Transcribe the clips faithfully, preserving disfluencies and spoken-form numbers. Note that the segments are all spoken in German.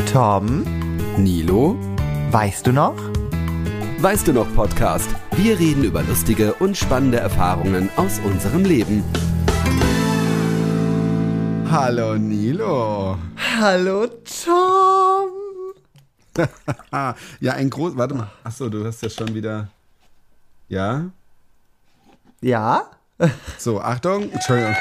Tom, Nilo, weißt du noch? Weißt du noch Podcast? Wir reden über lustige und spannende Erfahrungen aus unserem Leben. Hallo Nilo. Hallo Tom. Ja, ein groß. Warte mal. Achso, du hast ja schon wieder. Ja? Ja? So, Achtung. Entschuldigung.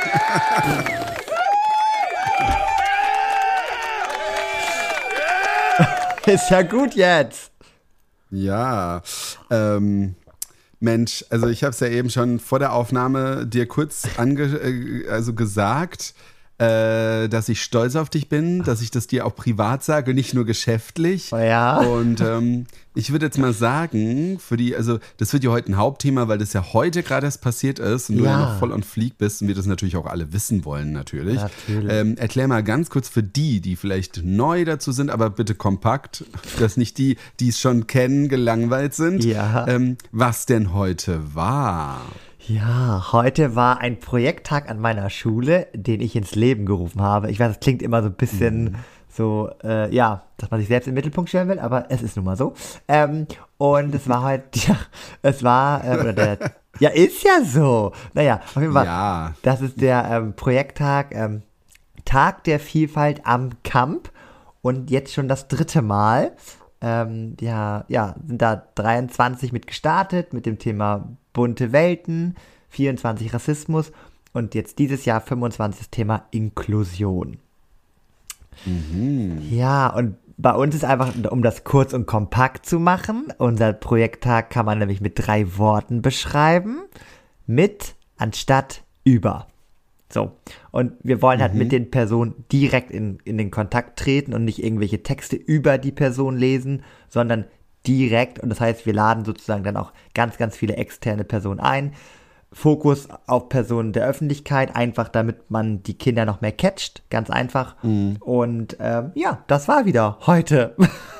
Ist ja gut jetzt. Ja. Ähm, Mensch, also ich habe es ja eben schon vor der Aufnahme dir kurz ange äh, also gesagt, äh, dass ich stolz auf dich bin, dass ich das dir auch privat sage, nicht nur geschäftlich. Oh ja. Und ähm, ich würde jetzt mal sagen, für die, also das wird ja heute ein Hauptthema, weil das ja heute gerade erst passiert ist und du Ja. ja noch voll on fleek bist und wir das natürlich auch alle wissen wollen natürlich. Natürlich. Ähm, erklär mal ganz kurz für die, die vielleicht neu dazu sind, aber bitte kompakt, dass nicht die, die es schon kennen, gelangweilt sind, Ja. ähm, was denn heute war. Ja, heute war ein Projekttag an meiner Schule, den ich ins Leben gerufen habe. Ich weiß, das klingt immer so ein bisschen so, äh, ja, dass man sich selbst im Mittelpunkt stellen will, aber es ist nun mal so. Ähm, und es war halt, ja, es war, äh, oder der, ja, ist ja so. Naja, auf jeden Fall, Ja. das ist der ähm, Projekttag, ähm, Tag der Vielfalt am Camp und jetzt schon das dritte Mal. Ähm, ja, ja, sind da dreiundzwanzig mit gestartet, mit dem Thema bunte Welten, vierundzwanzig Rassismus und jetzt dieses Jahr fünfundzwanzig das Thema Inklusion. Mhm. Ja, und bei uns ist einfach, um das kurz und kompakt zu machen, unser Projekttag kann man nämlich mit drei Worten beschreiben. Mit, anstatt, über. So, und wir wollen halt Mhm. mit den Personen direkt in, in den Kontakt treten und nicht irgendwelche Texte über die Person lesen, sondern direkt. Und das heißt, wir laden sozusagen dann auch ganz, ganz viele externe Personen ein. Fokus auf Personen der Öffentlichkeit, einfach damit man die Kinder noch mehr catcht, ganz einfach. Mhm. Und ähm, ja, das war wieder heute.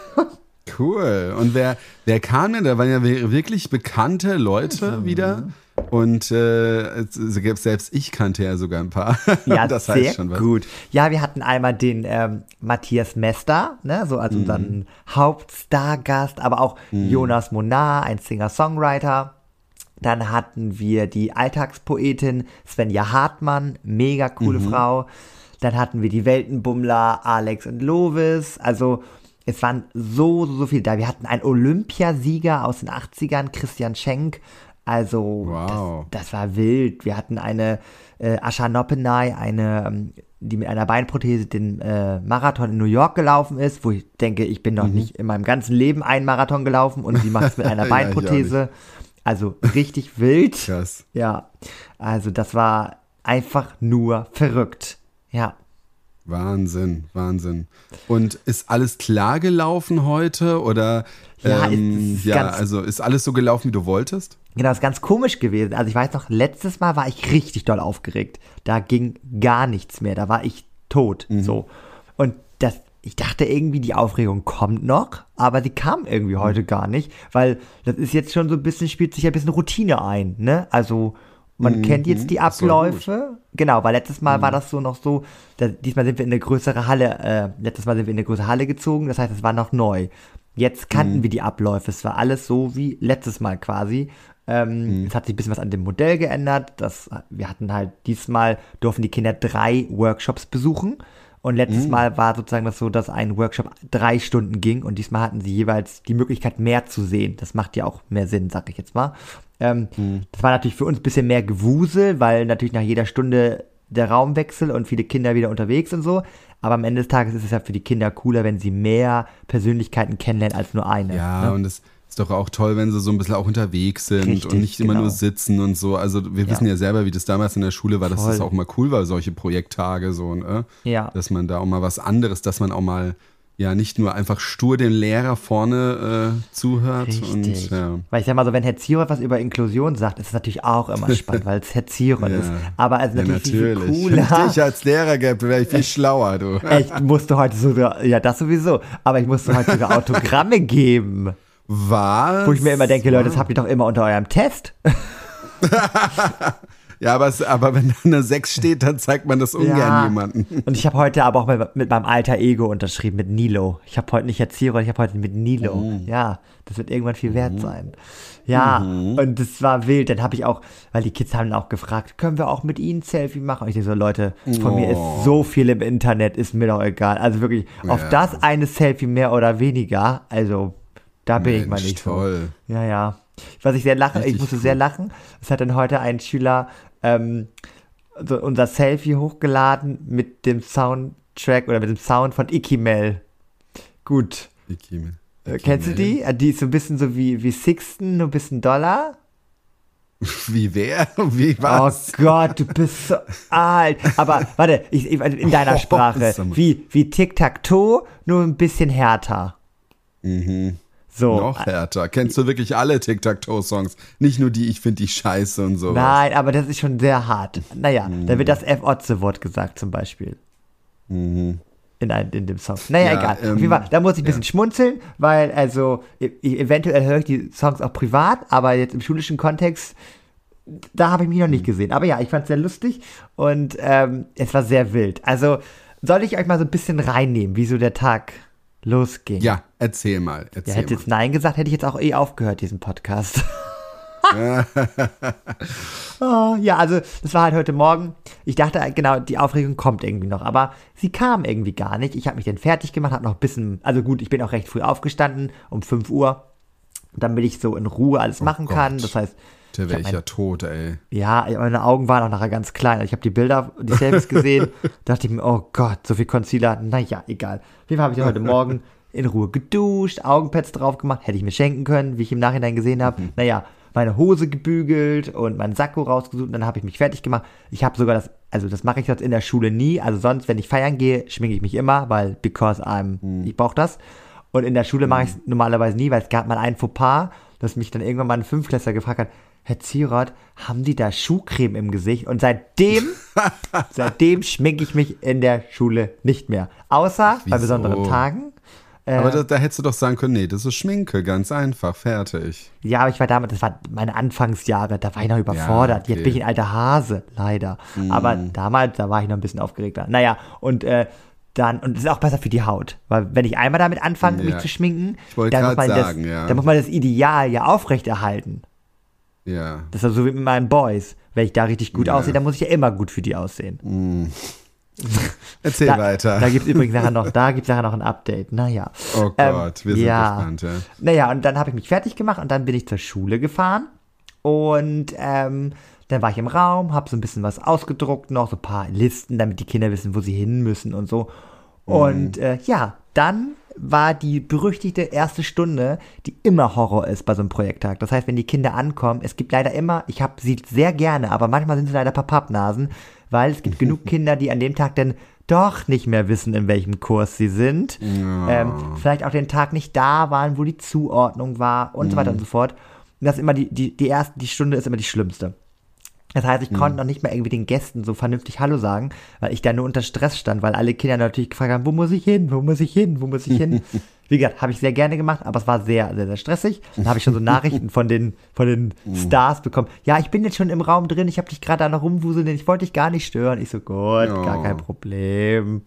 Cool. Und wer, wer kam denn? Da waren ja wirklich bekannte Leute wieder. Und äh, selbst ich kannte ja sogar ein paar. Ja, das sehr heißt schon was. gut. Ja, wir hatten einmal den ähm, Matthias Mester, ne, so als unseren Hauptstargast, aber auch Jonas Monar, ein Singer-Songwriter. Dann hatten wir die Alltagspoetin Svenja Hartmann, mega coole Frau. Dann hatten wir die Weltenbummler Alex und Lovis. Also es waren so, so, so viele da. Wir hatten einen Olympiasieger aus den achtzigern, Christian Schenk. Also Wow. das, das war wild. Wir hatten eine äh, Ascha Noppenay, eine, ähm, die mit einer Beinprothese den äh, Marathon in New York gelaufen ist, wo ich denke, ich bin noch nicht in meinem ganzen Leben einen Marathon gelaufen und sie macht es mit einer Ja, ich auch Beinprothese. Also richtig wild. Krass. Ja, also das war einfach nur verrückt. Ja. Wahnsinn, Wahnsinn. Und ist alles klar gelaufen heute? Oder Ja, ähm, es ist ja, ganz- also ist alles so gelaufen, wie du wolltest? Genau, ist ganz komisch gewesen. Also ich weiß noch, letztes Mal war ich richtig doll aufgeregt. Da ging gar nichts mehr. Da war ich tot. So. Und das, ich dachte irgendwie, die Aufregung kommt noch, aber die kam irgendwie heute gar nicht, weil das ist jetzt schon so ein bisschen, spielt sich ein bisschen Routine ein, ne? Also man kennt jetzt die ist doch Abläufe. Genau, weil letztes Mal war das so noch so, da, diesmal sind wir in eine größere Halle, äh, letztes Mal sind wir in eine größere Halle gezogen, das heißt, es war noch neu. Jetzt kannten wir die Abläufe, es war alles so wie letztes Mal quasi. Ähm, Es hat sich ein bisschen was an dem Modell geändert. Das, wir hatten halt, diesmal durften die Kinder drei Workshops besuchen. Und letztes Mal war sozusagen das so, dass ein Workshop drei Stunden ging und diesmal hatten sie jeweils die Möglichkeit, mehr zu sehen. Das macht ja auch mehr Sinn, sag ich jetzt mal. Ähm, Das war natürlich für uns ein bisschen mehr Gewusel, weil natürlich nach jeder Stunde der Raumwechsel und viele Kinder wieder unterwegs und so. Aber am Ende des Tages ist es ja für die Kinder cooler, wenn sie mehr Persönlichkeiten kennenlernen als nur eine. Ja, ne? und es ist doch auch toll, wenn sie so ein bisschen auch unterwegs sind Richtig, und nicht immer genau. nur sitzen und so. Also wir Ja. wissen ja selber, wie das damals in der Schule war, dass Voll. das auch mal cool war, solche Projekttage so, ne? Ja. Dass man da auch mal was anderes, dass man auch mal ja nicht nur einfach stur dem Lehrer vorne äh, zuhört. Richtig. Und, ja. Weil ich sag mal so, wenn Herr Zierow was über Inklusion sagt, ist es natürlich auch immer spannend, weil es Herr Zierow Ja. ist. Aber also Ja, natürlich, natürlich. viel Wenn cooler. ich dich als Lehrer gäbe, wäre ich viel schlauer, du. Echt, musste heute sogar, ja, das sowieso, aber ich musste heute sogar Autogramme geben. Was? Wo ich mir immer denke, Leute, das habt ihr doch immer unter eurem Test. Ja, aber, es, aber wenn da eine sechs steht, dann zeigt man das ungern Ja. jemandem. Und ich habe heute aber auch mit, mit meinem alter Ego unterschrieben, mit Nilo. Ich habe heute nicht Erzieher, ich habe heute mit Nilo. Mhm. Ja, das wird irgendwann viel wert sein. Ja, und das war wild. Dann habe ich auch, weil die Kids haben auch gefragt, können wir auch mit ihnen ein Selfie machen? Und ich denke so, Leute, von Oh. mir ist so viel im Internet, ist mir doch egal. Also wirklich, auf Ja. das eine Selfie mehr oder weniger, also da bin ich mal Mensch, nicht toll. so. Ja, ja. Was ich sehr lache, ich Richtig musste cool. sehr lachen. Es hat dann heute ein Schüler ähm, so unser Selfie hochgeladen mit dem Soundtrack oder mit dem Sound von Ikimel. Gut. Vicky, Äh, Kennst du die? Äh, Die ist so ein bisschen so wie, wie Sixten, nur ein bisschen doller. Wie wer? Wie was? Oh Gott, du bist so alt. Aber warte, ich, ich, in deiner Oh, Sprache. sag mal. Wie, wie Tic-Tac-Toe, nur ein bisschen härter. Mhm. So. Noch härter. Kennst du wirklich alle Tic-Tac-Toe-Songs? Nicht nur die, ich finde die scheiße und so. Nein, aber das ist schon sehr hart. Naja, Mhm. da wird das F-Otze-Wort gesagt zum Beispiel. Mhm. In, ein, in dem Song. Naja, Ja, egal. ähm, Auf jeden Fall, da muss ich ein bisschen ja. schmunzeln, weil also e eventuell höre ich die Songs auch privat, aber jetzt im schulischen Kontext, da habe ich mich noch Mhm. nicht gesehen. Aber ja, ich fand es sehr lustig und ähm, es war sehr wild. Also soll ich euch mal so ein bisschen reinnehmen, wie so der Tag losging? Ja, erzähl mal. Ihr Erzähl hättet jetzt Nein gesagt, hätte ich jetzt auch eh aufgehört, diesen Podcast. Oh, ja, also das war halt heute Morgen. Ich dachte genau, die Aufregung kommt irgendwie noch, aber sie kam irgendwie gar nicht. Ich habe mich dann fertig gemacht, habe noch ein bisschen, also gut, ich bin auch recht früh aufgestanden, um fünf Uhr, damit ich so in Ruhe alles machen Gott. kann. Das heißt, Da ich wäre hab ich mein- ja tot, ey. ja, meine Augen waren auch nachher ganz klein. Ich habe die Bilder, die Selfies gesehen, dachte ich mir, oh Gott, so viel Concealer, naja, egal. Auf jeden Fall habe ich heute Morgen in Ruhe geduscht, Augenpads drauf gemacht, hätte ich mir schenken können, wie ich im Nachhinein gesehen habe. Mhm. Naja, meine Hose gebügelt und meinen Sakko rausgesucht und dann habe ich mich fertig gemacht. Ich habe sogar das, also das mache ich sonst in der Schule nie, also sonst, wenn ich feiern gehe, schminke ich mich immer, weil, because I'm, Mhm. ich brauche das. Und in der Schule mache ich es normalerweise nie, weil es gab mal ein Fauxpas, dass mich dann irgendwann mal ein Fünftklässler gefragt hat, Herr Zieroth, haben Sie da Schuhcreme im Gesicht? Und seitdem, seitdem schminke ich mich in der Schule nicht mehr. Außer bei wieso? besonderen Tagen. Äh, Aber da, da hättest du doch sagen können, nee, das ist Schminke, ganz einfach, fertig. ja, aber ich war damals, das waren meine Anfangsjahre, da war ich noch überfordert. okay. Jetzt bin ich ein alter Hase, leider. Aber damals, da war ich noch ein bisschen aufgeregter. Naja, und äh, dann, und es ist auch besser für die Haut. Weil wenn ich einmal damit anfange, Ja. mich zu schminken, Ich wollte dann muss, grad man sagen, das, ja. dann muss man das Ideal ja aufrechterhalten. Ja. Das ist so wie mit meinen Boys. Wenn ich da richtig gut Ja. aussehe, dann muss ich ja immer gut für die aussehen. Erzähl Da, weiter. da gibt es übrigens nachher noch, da gibt's nachher noch ein Update. Naja. oh Gott, wir sind ja. gespannt. Ja. Naja, und dann habe ich mich fertig gemacht und dann bin ich zur Schule gefahren. Und ähm, dann war ich im Raum, habe so ein bisschen was ausgedruckt, noch so ein paar Listen, damit die Kinder wissen, wo sie hin müssen und so. Und äh, ja, dann war die berüchtigte erste Stunde, die immer Horror ist bei so einem Projekttag. Das heißt, wenn die Kinder ankommen, es gibt leider immer, ich habe sie sehr gerne, aber manchmal sind sie leider Pappnasen, weil es gibt genug Kinder, die an dem Tag dann doch nicht mehr wissen, in welchem Kurs sie sind. Ähm, vielleicht auch den Tag nicht da waren, wo die Zuordnung war und so weiter und so fort. Und das ist immer die, die, die erste, die Stunde ist immer die schlimmste. Das heißt, ich konnte noch nicht mal irgendwie den Gästen so vernünftig Hallo sagen, weil ich da nur unter Stress stand, weil alle Kinder natürlich gefragt haben, wo muss ich hin, wo muss ich hin, wo muss ich hin. Wie gesagt, habe ich sehr gerne gemacht, aber es war sehr, sehr, sehr stressig. Dann habe ich schon so Nachrichten von den, von den Stars bekommen. Ja, ich bin jetzt schon im Raum drin, ich habe dich gerade da noch rumwuseln, ich wollte dich gar nicht stören. Ich so, gut, Ja. gar kein Problem.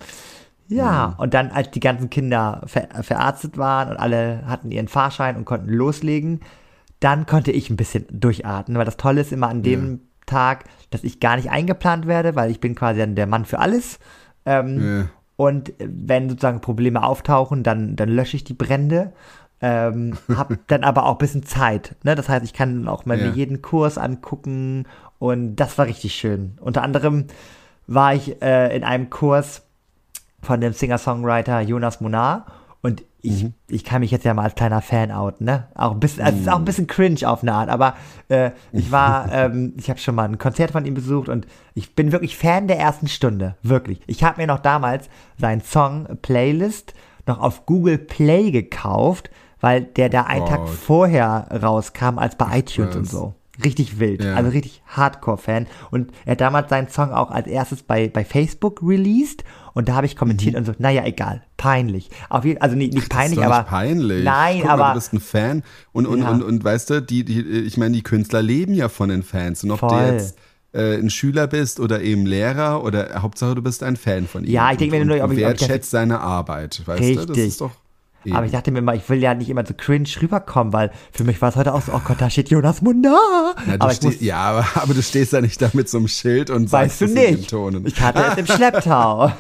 Ja, und dann, als die ganzen Kinder ver verarztet waren und alle hatten ihren Fahrschein und konnten loslegen, dann konnte ich ein bisschen durchatmen, weil das Tolle ist immer an dem Tag, dass ich gar nicht eingeplant werde, weil ich bin quasi dann der Mann für alles. Ähm, Ja. Und wenn sozusagen Probleme auftauchen, dann, dann lösche ich die Brände. Ähm, hab dann aber auch ein bisschen Zeit. Ne? Das heißt, ich kann auch mal Ja. mir jeden Kurs angucken und das war richtig schön. Unter anderem war ich äh, in einem Kurs von dem Singer-Songwriter Jonas Monar und ich, Mhm. ich kann mich jetzt ja mal als kleiner Fan outen, ne? Auch ein bisschen, also es ist auch ein bisschen cringe auf eine Art, aber äh, ich war, ähm, ich habe schon mal ein Konzert von ihm besucht und ich bin wirklich Fan der ersten Stunde, wirklich. Ich habe mir noch damals seinen Song Playlist noch auf Google Play gekauft, weil der da einen Tag Gott. vorher rauskam als bei iTunes und krass. so. Richtig wild, Ja. also richtig Hardcore-Fan. Und er hat damals seinen Song auch als erstes bei, bei Facebook released und da habe ich kommentiert und so, naja, egal, peinlich. Auf jeden, also nicht, nicht peinlich, Mhm. Das ist doch aber. nicht peinlich. Nein, Guck mal, aber. du bist ein Fan und, und, Ja. und, und weißt du, die, die, ich meine, die Künstler leben ja von den Fans. Und ob Voll. der jetzt äh, ein Schüler bist oder eben Lehrer oder Hauptsache du bist ein Fan von ihm. Ja, ich denke mir nur, ob ob ich ich- ob ich das- wertschätzt seine Arbeit, weißt Richtig. du? Das ist doch eben. Aber ich dachte mir immer, ich will ja nicht immer so cringe rüberkommen, weil für mich war es heute auch so, oh Gott, da steht Jonas Munder. Ja, du aber ich steh, muss, ja aber, aber du stehst da nicht da mit so einem Schild und weißt sagst du es in den nicht. Tonen. Ich hatte es im Schlepptau.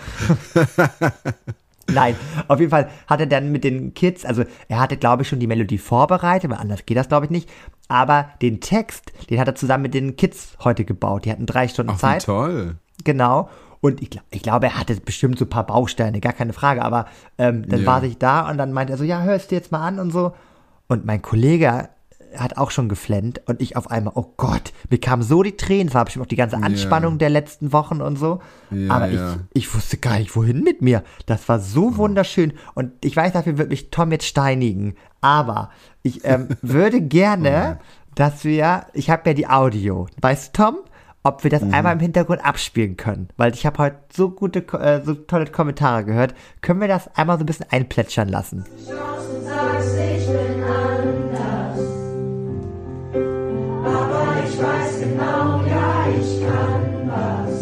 Nein, auf jeden Fall hat er dann mit den Kids, also er hatte, glaube ich, schon die Melodie vorbereitet, weil anders geht das, glaube ich, nicht. Aber den Text, den hat er zusammen mit den Kids heute gebaut. Die hatten drei Stunden Ach, wie Zeit. toll. Genau. Und ich, glaub- ich glaube, er hatte bestimmt so ein paar Bausteine, gar keine Frage. Aber ähm, dann Ja. war ich da und dann meinte er so, ja, hörst du jetzt mal an und so. Und mein Kollege hat auch schon geflennt und ich auf einmal, oh Gott, mir kamen so die Tränen, es war bestimmt auch die ganze Anspannung Ja. der letzten Wochen und so. Ja, Aber ja. ich, ich wusste gar nicht, wohin mit mir. Das war so wunderschön. Und ich weiß, dafür wird mich Tom jetzt steinigen. Aber ich ähm, würde gerne, dass wir, ich habe ja die Audio. Weißt du, Tom? Ob wir das Mhm. einmal im Hintergrund abspielen können. Weil ich habe heute so gute, Ko- äh, so tolle Kommentare gehört. Können wir das einmal so ein bisschen einplätschern lassen? Schaust und sagst, ich bin anders. Aber ich weiß genau, ja, ich kann was.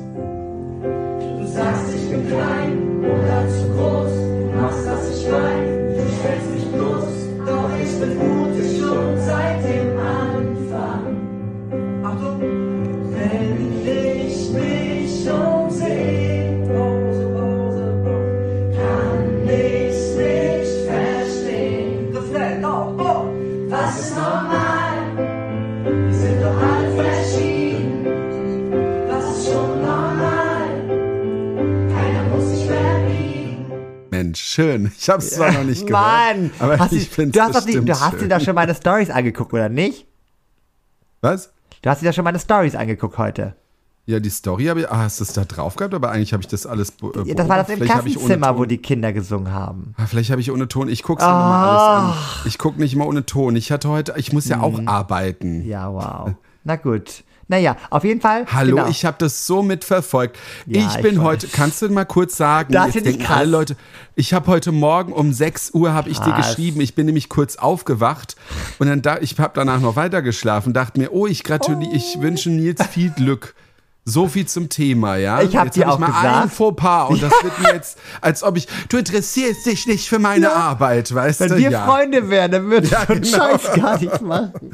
Du sagst, ich bin klein oder zu groß. Du machst, was ich mein, du stellst mich bloß. Doch ich bin mutig schon seit dem Anfang. Achtung! Wenn ich mich umsehe, Pause, Pause, Pause, kann ich's nicht verstehen. Refrain, oh, oh. Was ist normal? Wir sind doch alle verschieden. Was ist schon normal? Keiner muss sich verbiegen. Mensch, schön. Ich habe es zwar noch nicht gehört, Mann! aber hast ich du, finde du es hast, doch nicht, bestimmt du hast dir schön. doch schon meine Stories angeguckt, oder nicht? Was? Du hast dir doch schon meine Stories angeguckt heute. Ja, die Story habe ich, ah, hast du das da drauf gehabt? Aber eigentlich habe ich das alles be- äh, Das war das im Vielleicht habe ich ohne Klassenzimmer, Ton- wo die Kinder gesungen haben. Ah, Vielleicht habe ich ohne Ton. Ich gucke es mir nochmal alles an. Ich gucke nicht mal ohne Ton. Ich hatte heute, ich muss ja auch arbeiten. Mhm. Ja, wow. Na gut. Naja, auf jeden Fall. Hallo, genau. ich habe das so mitverfolgt. Ja, ich ich bin weiß. heute, kannst du mal kurz sagen, Das jetzt finde ich denken alle krass. Leute, ich habe heute Morgen um sechs Uhr habe ich dir Krass. geschrieben, ich bin nämlich kurz aufgewacht und dann da, ich habe danach noch weiter geschlafen, dachte mir, oh, ich gratuliere, ich wünsche Nils viel Glück. So viel zum Thema, ja. Ich hab jetzt dir hab auch ich mal gesagt- ein Fauxpas und das wird mir jetzt, als ob ich, du interessierst dich nicht für meine Arbeit, weißt Wenn du? wir ja. Freunde wären, dann würde ich Ja, so einen genau. Scheiß gar nicht machen.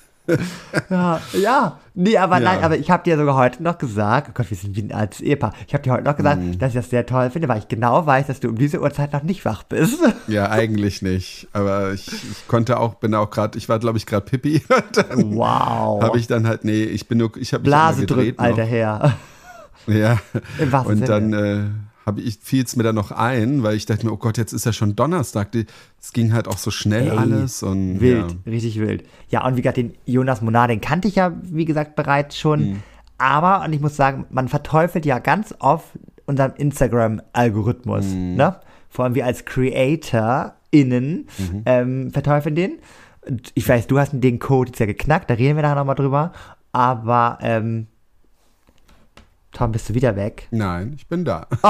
Ja, ja. Nee, aber Ja. nein, aber ich habe dir sogar heute noch gesagt, oh Gott, wir sind wie ein altes Ehepaar. Ich habe dir heute noch gesagt, Mhm. dass ich das sehr toll finde, weil ich genau weiß, dass du um diese Uhrzeit noch nicht wach bist. Ja, eigentlich nicht. Aber ich, ich konnte auch, bin auch gerade, ich war, glaube ich, gerade Pippi. Dann Wow. habe ich dann halt, nee, ich bin nur, ich habe mich Blase einmal gedreht drückt, alter noch. Herr. Ja. Im wahrsten Und Sinne. dann äh, habe ich, fiel es mir dann noch ein, weil ich dachte mir, oh Gott, jetzt ist ja schon Donnerstag. Die- Es ging halt auch so schnell Ey, alles und Wild, ja. richtig wild. Ja, und wie gesagt, den Jonas Monar, den kannte ich ja, wie gesagt, bereits schon. Mhm. Aber, und ich muss sagen, man verteufelt ja ganz oft unseren Instagram-Algorithmus. Mhm. Ne? Vor allem wir als CreatorInnen Mhm. ähm, verteufeln den. Und ich weiß, du hast den Code jetzt ja geknackt, da reden wir nachher nochmal drüber. Aber, ähm, Tom, bist du wieder weg? Nein, ich bin da. Oh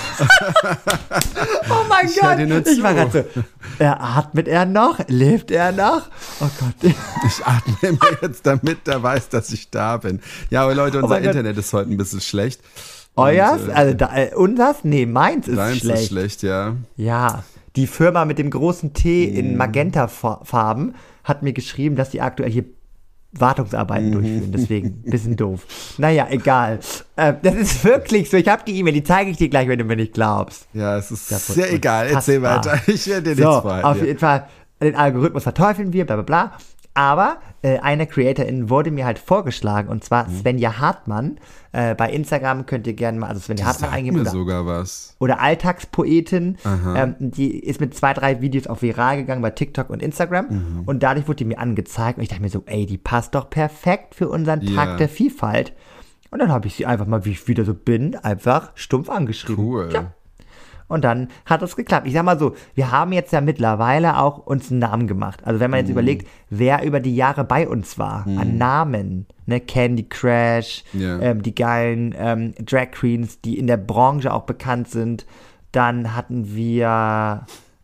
mein Ich hör Gott, dir nur ich war zu. gerade so, er atmet er noch? Lebt er noch? Oh Gott. Ich atme mir jetzt, damit er weiß, dass ich da bin. Ja, aber Leute, unser mein Gott. Internet ist heute ein bisschen schlecht. Euers? Und, äh, Also da, äh, unseres? Nee, meins ist Deins schlecht. ist schlecht, ja. Ja, die Firma mit dem großen T Mhm. in Magenta-Farben hat mir geschrieben, dass die aktuell hier Wartungsarbeiten Mhm. durchführen. Deswegen, bisschen doof. Naja, egal. Äh, das ist wirklich so. Ich habe die E-Mail, die zeige ich dir gleich, wenn du mir nicht glaubst. Ja, es ist Ja, sehr und- egal. Erzähl unfassbar. weiter. Ich werde dir So, nichts vorhalten. auf ja. jeden Fall, den Algorithmus verteufeln wir, bla bla bla. Aber äh, eine Creatorin wurde mir halt vorgeschlagen, und zwar Mhm. Svenja Hartmann. Äh, bei Instagram könnt ihr gerne mal, also Svenja Hartmann Sag eingeben. mir Oder, sogar was. oder Alltagspoetin. Aha. Ähm, die ist mit zwei, drei Videos auch viral gegangen bei TikTok und Instagram. Mhm. Und dadurch wurde die mir angezeigt. Und ich dachte mir so, ey, die passt doch perfekt für unseren Tag Ja. der Vielfalt. Und dann habe ich sie einfach mal, wie ich wieder so bin, einfach stumpf angeschrieben. Cool. Ja. Und dann hat es geklappt. Ich sag mal so, wir haben jetzt ja mittlerweile auch uns einen Namen gemacht. Also wenn man jetzt Mhm. überlegt, wer über die Jahre bei uns war, an Namen, ne, Candy Crash, Ja. ähm, die geilen ähm, Drag Queens, die in der Branche auch bekannt sind. Dann hatten wir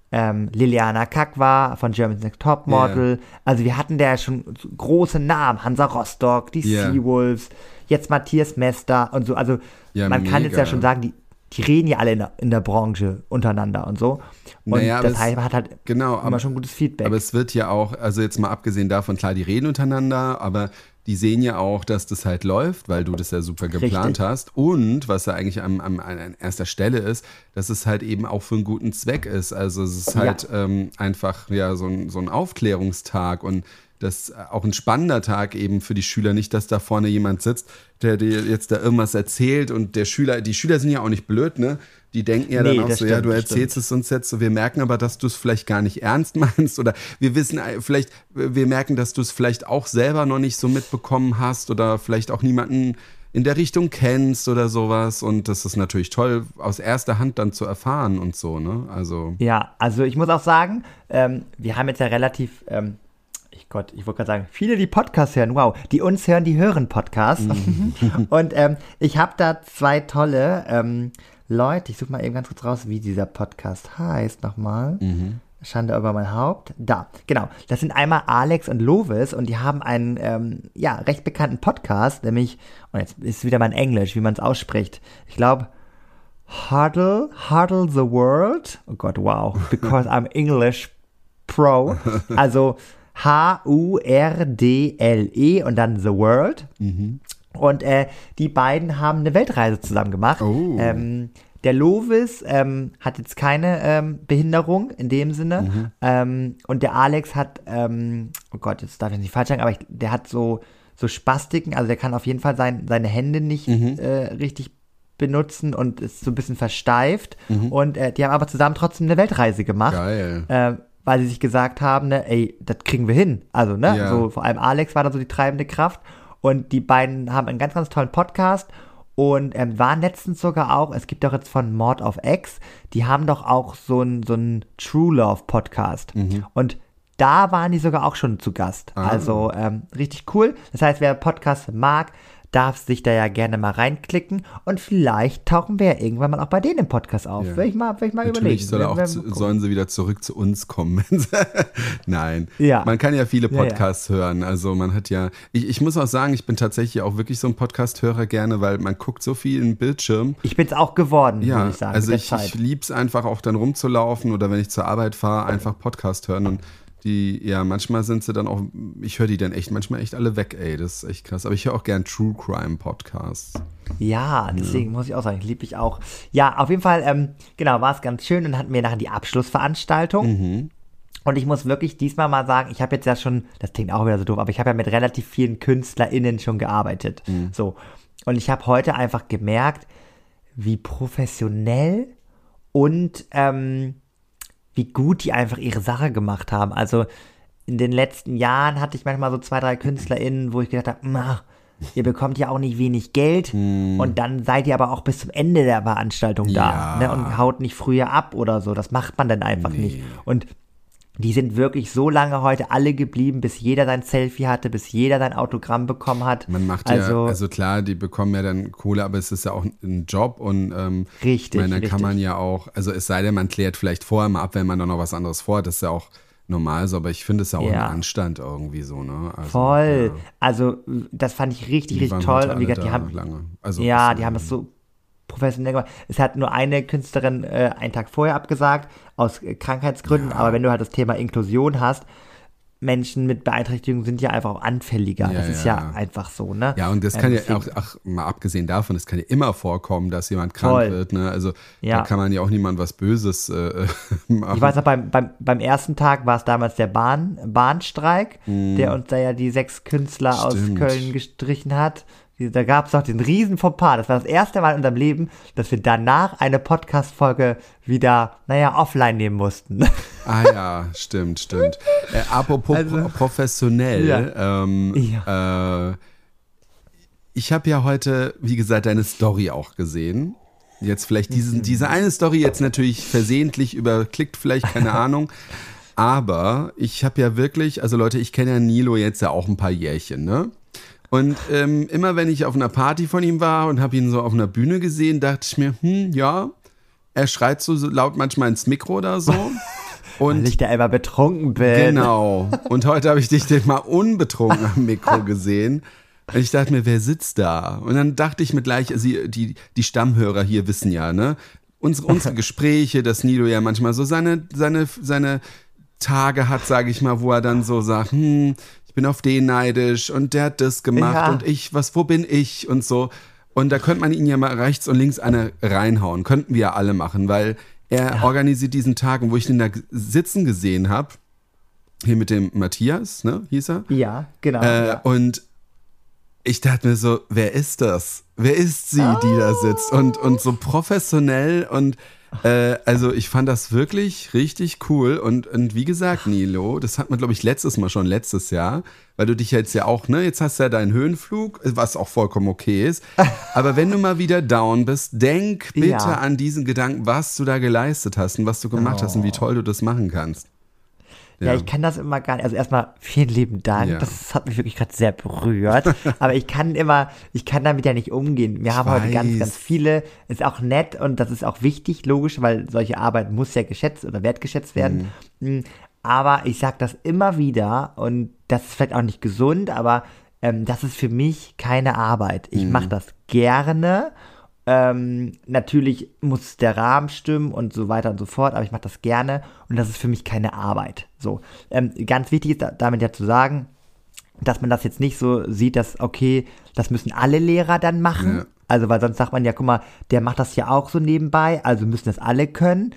ähm, Liliana Kakwa von Germany's Next Topmodel. Yeah. Also wir hatten da ja schon große Namen, Hansa Rostock, die yeah. Seawolves, jetzt Matthias Mester und so. Also ja, man mega. kann jetzt ja schon sagen, die, die reden ja alle in der, in der Branche untereinander und so. Und naja, das heißt, man hat halt genau, immer aber, schon gutes Feedback. Aber es wird ja auch, also jetzt mal abgesehen davon, klar, die reden untereinander, aber die sehen ja auch, dass das halt läuft, weil du das ja super geplant Richtig. hast. Und was ja eigentlich am, am, an erster Stelle ist, dass es halt eben auch für einen guten Zweck ist. Also es ist halt ja. ähm, einfach ja, so, ein, so ein Aufklärungstag und das auch ein spannender Tag eben für die Schüler. Nicht, dass da vorne jemand sitzt, der dir jetzt da irgendwas erzählt und der Schüler, die Schüler sind ja auch nicht blöd, ne? Die denken ja nee, dann auch so, stimmt, ja, du erzählst es uns jetzt so, wir merken aber, dass du es vielleicht gar nicht ernst meinst oder wir wissen vielleicht, wir merken, dass du es vielleicht auch selber noch nicht so mitbekommen hast oder vielleicht auch niemanden in der Richtung kennst oder sowas und das ist natürlich toll, aus erster Hand dann zu erfahren und so, ne? Also ja, also ich muss auch sagen, ähm, wir haben jetzt ja relativ ähm, ich Gott, ich wollte gerade sagen, viele, die Podcasts hören, wow, die uns hören, die hören Podcasts. Mhm. Und ähm, ich habe da zwei tolle ähm, Leute, ich suche mal eben ganz kurz raus, wie dieser Podcast heißt nochmal. Mhm. Schande über mein Haupt. Da, genau. Das sind einmal Alex und Lovis und die haben einen, ähm, ja, recht bekannten Podcast, nämlich, und jetzt ist wieder mein Englisch, wie man es ausspricht. Ich glaube, Huddle, Huddle the World. Oh Gott, wow, because I'm English Pro. Also H U R D L E und dann The World. Mhm. Und äh, die beiden haben eine Weltreise zusammen gemacht. Oh. Ähm, der Lovis ähm, hat jetzt keine ähm, Behinderung in dem Sinne. Mhm. Ähm, und der Alex hat, ähm, oh Gott, jetzt darf ich nicht falsch sagen, aber ich, der hat so, so Spastiken. Also der kann auf jeden Fall sein, seine Hände nicht mhm. äh, richtig benutzen und ist so ein bisschen versteift. Mhm. Und äh, die haben aber zusammen trotzdem eine Weltreise gemacht. Geil. Äh, weil sie sich gesagt haben, ne, ey, das kriegen wir hin. Also, ne, ja. so vor allem Alex war da so die treibende Kraft. Und die beiden haben einen ganz, ganz tollen Podcast und ähm, waren letztens sogar auch, es gibt doch jetzt von Mord of X, die haben doch auch so einen so einen True Love Podcast. Mhm. Und da waren die sogar auch schon zu Gast. Ah. Also ähm, richtig cool. Das heißt, wer Podcast mag, darf sich da ja gerne mal reinklicken und vielleicht tauchen wir ja irgendwann mal auch bei denen im Podcast auf. Ja. Will ich mal, will ich mal Natürlich überlegen. Soll auch zu, sollen sie wieder zurück zu uns kommen. Nein, ja. Man kann ja viele Podcasts ja, ja. hören. Also man hat ja, ich, ich muss auch sagen, ich bin tatsächlich auch wirklich so ein Podcast-Hörer gerne, weil man guckt so viel in den Bildschirm. Ich bin es auch geworden, ja, würde ich sagen. Also ich, ich liebe es einfach auch dann rumzulaufen oder wenn ich zur Arbeit fahre, einfach Podcast hören und die, ja, manchmal sind sie dann auch, ich höre die dann echt, manchmal echt alle weg, ey, das ist echt krass. Aber ich höre auch gern True Crime Podcasts. Ja, deswegen ja. muss ich auch sagen, ich liebe ich auch. Ja, auf jeden Fall, ähm, genau, war es ganz schön und hatten wir nachher die Abschlussveranstaltung. Mhm. Und ich muss wirklich diesmal mal sagen, ich habe jetzt ja schon, das klingt auch wieder so doof, aber ich habe ja mit relativ vielen KünstlerInnen schon gearbeitet. Mhm. So. Und ich habe heute einfach gemerkt, wie professionell und, ähm, wie gut die einfach ihre Sache gemacht haben. Also in den letzten Jahren hatte ich manchmal so zwei, drei KünstlerInnen, wo ich gedacht habe, ihr bekommt ja auch nicht wenig Geld hm. und dann seid ihr aber auch bis zum Ende der Veranstaltung da, ja. ne, und haut nicht früher ab oder so. Das macht man dann einfach nee. nicht. Und die sind wirklich so lange heute alle geblieben, bis jeder sein Selfie hatte, bis jeder sein Autogramm bekommen hat. Man macht also, ja, also klar, die bekommen ja dann Kohle, aber es ist ja auch ein Job und ähm, richtig, ich meine, dann richtig. kann man ja auch, also es sei denn, man klärt vielleicht vorher mal ab, wenn man dann noch was anderes vorhat, das ist ja auch normal so, aber ich finde es ja auch ja. ein Anstand irgendwie so, ne? Also, voll, ja. also das fand ich richtig, die richtig toll und wie gesagt, die haben, lange. Also, ja, die haben das so professionell gemacht. Es hat nur eine Künstlerin äh, einen Tag vorher abgesagt, aus äh, Krankheitsgründen, ja. aber wenn du halt das Thema Inklusion hast, Menschen mit Beeinträchtigungen sind ja einfach auch anfälliger. Ja, das ist ja. ja einfach so, ne? Ja, und das kann ähm, ja auch, ach, mal abgesehen davon, es kann ja immer vorkommen, dass jemand krank voll. wird, ne? Also ja. da kann man ja auch niemand was Böses äh, machen. Ich weiß noch, beim, beim, beim ersten Tag war es damals der Bahn, Bahnstreik, mm. der uns da ja die sechs Künstler Stimmt. aus Köln gestrichen hat. Da gab es doch den riesen Fauxpas. Das war das erste Mal in unserem Leben, dass wir danach eine Podcast-Folge wieder, naja, offline nehmen mussten. Ah ja, stimmt, stimmt. Äh, apropos also, pro- professionell. Ja. Ähm, ja. Äh, ich habe ja heute, wie gesagt, deine Story auch gesehen. Jetzt vielleicht diesen, diese eine Story jetzt natürlich versehentlich überklickt, vielleicht, keine Ahnung. Aber ich habe ja wirklich, also Leute, ich kenne ja Nilo jetzt ja auch ein paar Jährchen, ne? Und ähm, immer wenn ich auf einer Party von ihm war und habe ihn so auf einer Bühne gesehen, dachte ich mir, hm, ja, er schreit so laut manchmal ins Mikro oder so. Und weil ich da immer betrunken bin. Genau. Und heute habe ich dich mal unbetrunken am Mikro gesehen. Und ich dachte mir, wer sitzt da? Und dann dachte ich mir gleich, also die, die Stammhörer hier wissen ja, ne? Unsere, unsere Gespräche, dass Nilo ja manchmal so seine, seine, seine Tage hat, sage ich mal, wo er dann so sagt, hm, ich bin auf den neidisch und der hat das gemacht Ja. und ich, was, wo bin ich und so. Und da könnte man ihn ja mal rechts und links eine reinhauen. Könnten wir ja alle machen, weil er Ja. organisiert diesen Tag, wo ich ihn da sitzen gesehen habe, hier mit dem Matthias, ne, hieß er? Ja, genau. Äh, ja. Und ich dachte mir so, wer ist das? Wer ist sie, die da sitzt? Und, und so professionell und äh, also ich fand das wirklich richtig cool. Und, und wie gesagt, Nilo, das hat man, glaube ich, letztes Mal schon, letztes Jahr, weil du dich jetzt ja auch, ne, jetzt hast du ja deinen Höhenflug, was auch vollkommen okay ist. Aber wenn du mal wieder down bist, denk bitte Ja. an diesen Gedanken, was du da geleistet hast und was du gemacht Oh. hast und wie toll du das machen kannst. Ja, ich kann das immer gar nicht. Also erstmal vielen lieben Dank. Ja. Das hat mich wirklich gerade sehr berührt. Aber ich kann immer, ich kann damit ja nicht umgehen. Wir haben heute ganz, weiß. ganz viele. Ist auch nett und das ist auch wichtig, logisch, weil solche Arbeit muss ja geschätzt oder wertgeschätzt werden. Mhm. Aber ich sage das immer wieder und das ist vielleicht auch nicht gesund, aber ähm, das ist für mich keine Arbeit. Ich Mhm. mache das gerne. Ähm, natürlich muss der Rahmen stimmen und so weiter und so fort, aber ich mache das gerne und das ist für mich keine Arbeit. So, ähm, ganz wichtig ist da, damit ja zu sagen, dass man das jetzt nicht so sieht, dass, okay, das müssen alle Lehrer dann machen. Ja. Also, weil sonst sagt man ja, guck mal, der macht das ja auch so nebenbei, also müssen das alle können.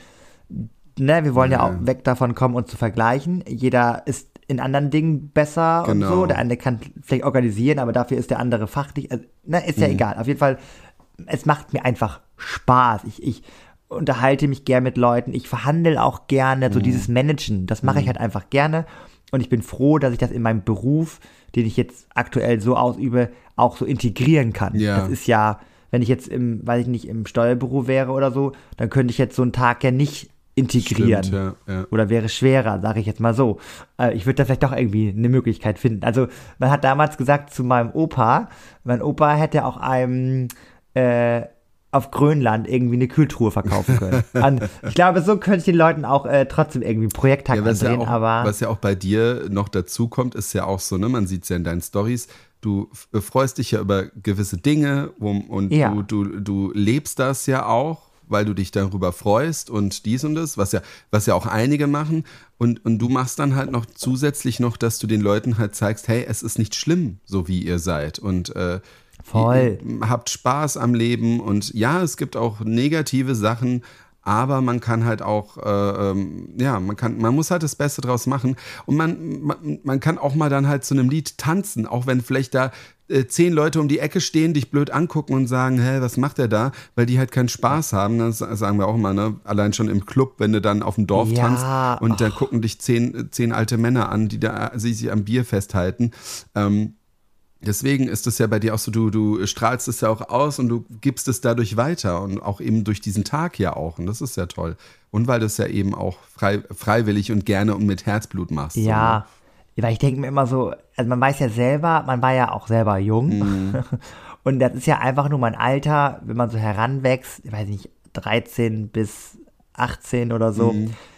Ne, wir wollen ja, Ja. auch weg davon kommen, uns zu vergleichen. Jeder ist in anderen Dingen besser Genau. und so. Der eine kann vielleicht organisieren, aber dafür ist der andere fachlich. Also, ne, ist ja Mhm. egal. Auf jeden Fall, es macht mir einfach Spaß. Ich, ich unterhalte mich gern mit Leuten. Ich verhandle auch gerne. Mhm. So dieses Managen, das mache ich halt einfach gerne. Und ich bin froh, dass ich das in meinem Beruf, den ich jetzt aktuell so ausübe, auch so integrieren kann. Ja. Das ist ja, wenn ich jetzt im, weiß ich nicht, im Steuerbüro wäre oder so, dann könnte ich jetzt so einen Tag ja nicht integrieren. Stimmt, ja, ja. Oder wäre schwerer, sage ich jetzt mal so. Äh, ich würde da vielleicht doch irgendwie eine Möglichkeit finden. Also man hat damals gesagt zu meinem Opa, mein Opa hätte auch einem äh, auf Grönland irgendwie eine Kühltruhe verkaufen können. An, ich glaube, so könnte ich den Leuten auch äh, trotzdem irgendwie einen Projekttag Ja, was, ja andrehen, auch, aber was ja auch bei dir noch dazu kommt, ist ja auch so, ne, man sieht es ja in deinen Stories, du f- freust dich ja über gewisse Dinge um, und Ja. du, du, du lebst das ja auch, weil du dich darüber freust und dies und das, was ja, was ja auch einige machen. Und, und du machst dann halt noch zusätzlich noch, dass du den Leuten halt zeigst, hey, es ist nicht schlimm, so wie ihr seid. Und äh, Voll. ihr habt Spaß am Leben. Und ja, es gibt auch negative Sachen, aber man kann halt auch, äh, ähm, ja, man kann, man muss halt das Beste draus machen. Und man, man, man kann auch mal dann halt zu einem Lied tanzen, auch wenn vielleicht da äh, zehn Leute um die Ecke stehen, dich blöd angucken und sagen, hä, was macht der da? Weil die halt keinen Spaß haben. Das sagen wir auch immer, ne? Allein schon im Club, wenn du dann auf dem Dorf Ja, tanzt und dann gucken dich zehn, zehn alte Männer an, die da sich, sich am Bier festhalten. Ähm, Deswegen ist es ja bei dir auch so, du, du strahlst es ja auch aus und du gibst es dadurch weiter und auch eben durch diesen Tag ja auch. Und das ist ja toll. Und weil du es ja eben auch frei, freiwillig und gerne und mit Herzblut machst. ja, weil ich denke mir immer so, also man weiß ja selber, man war ja auch selber jung Mhm. und das ist ja einfach nur mein Alter, wenn man so heranwächst, ich weiß nicht, dreizehn bis achtzehn oder so,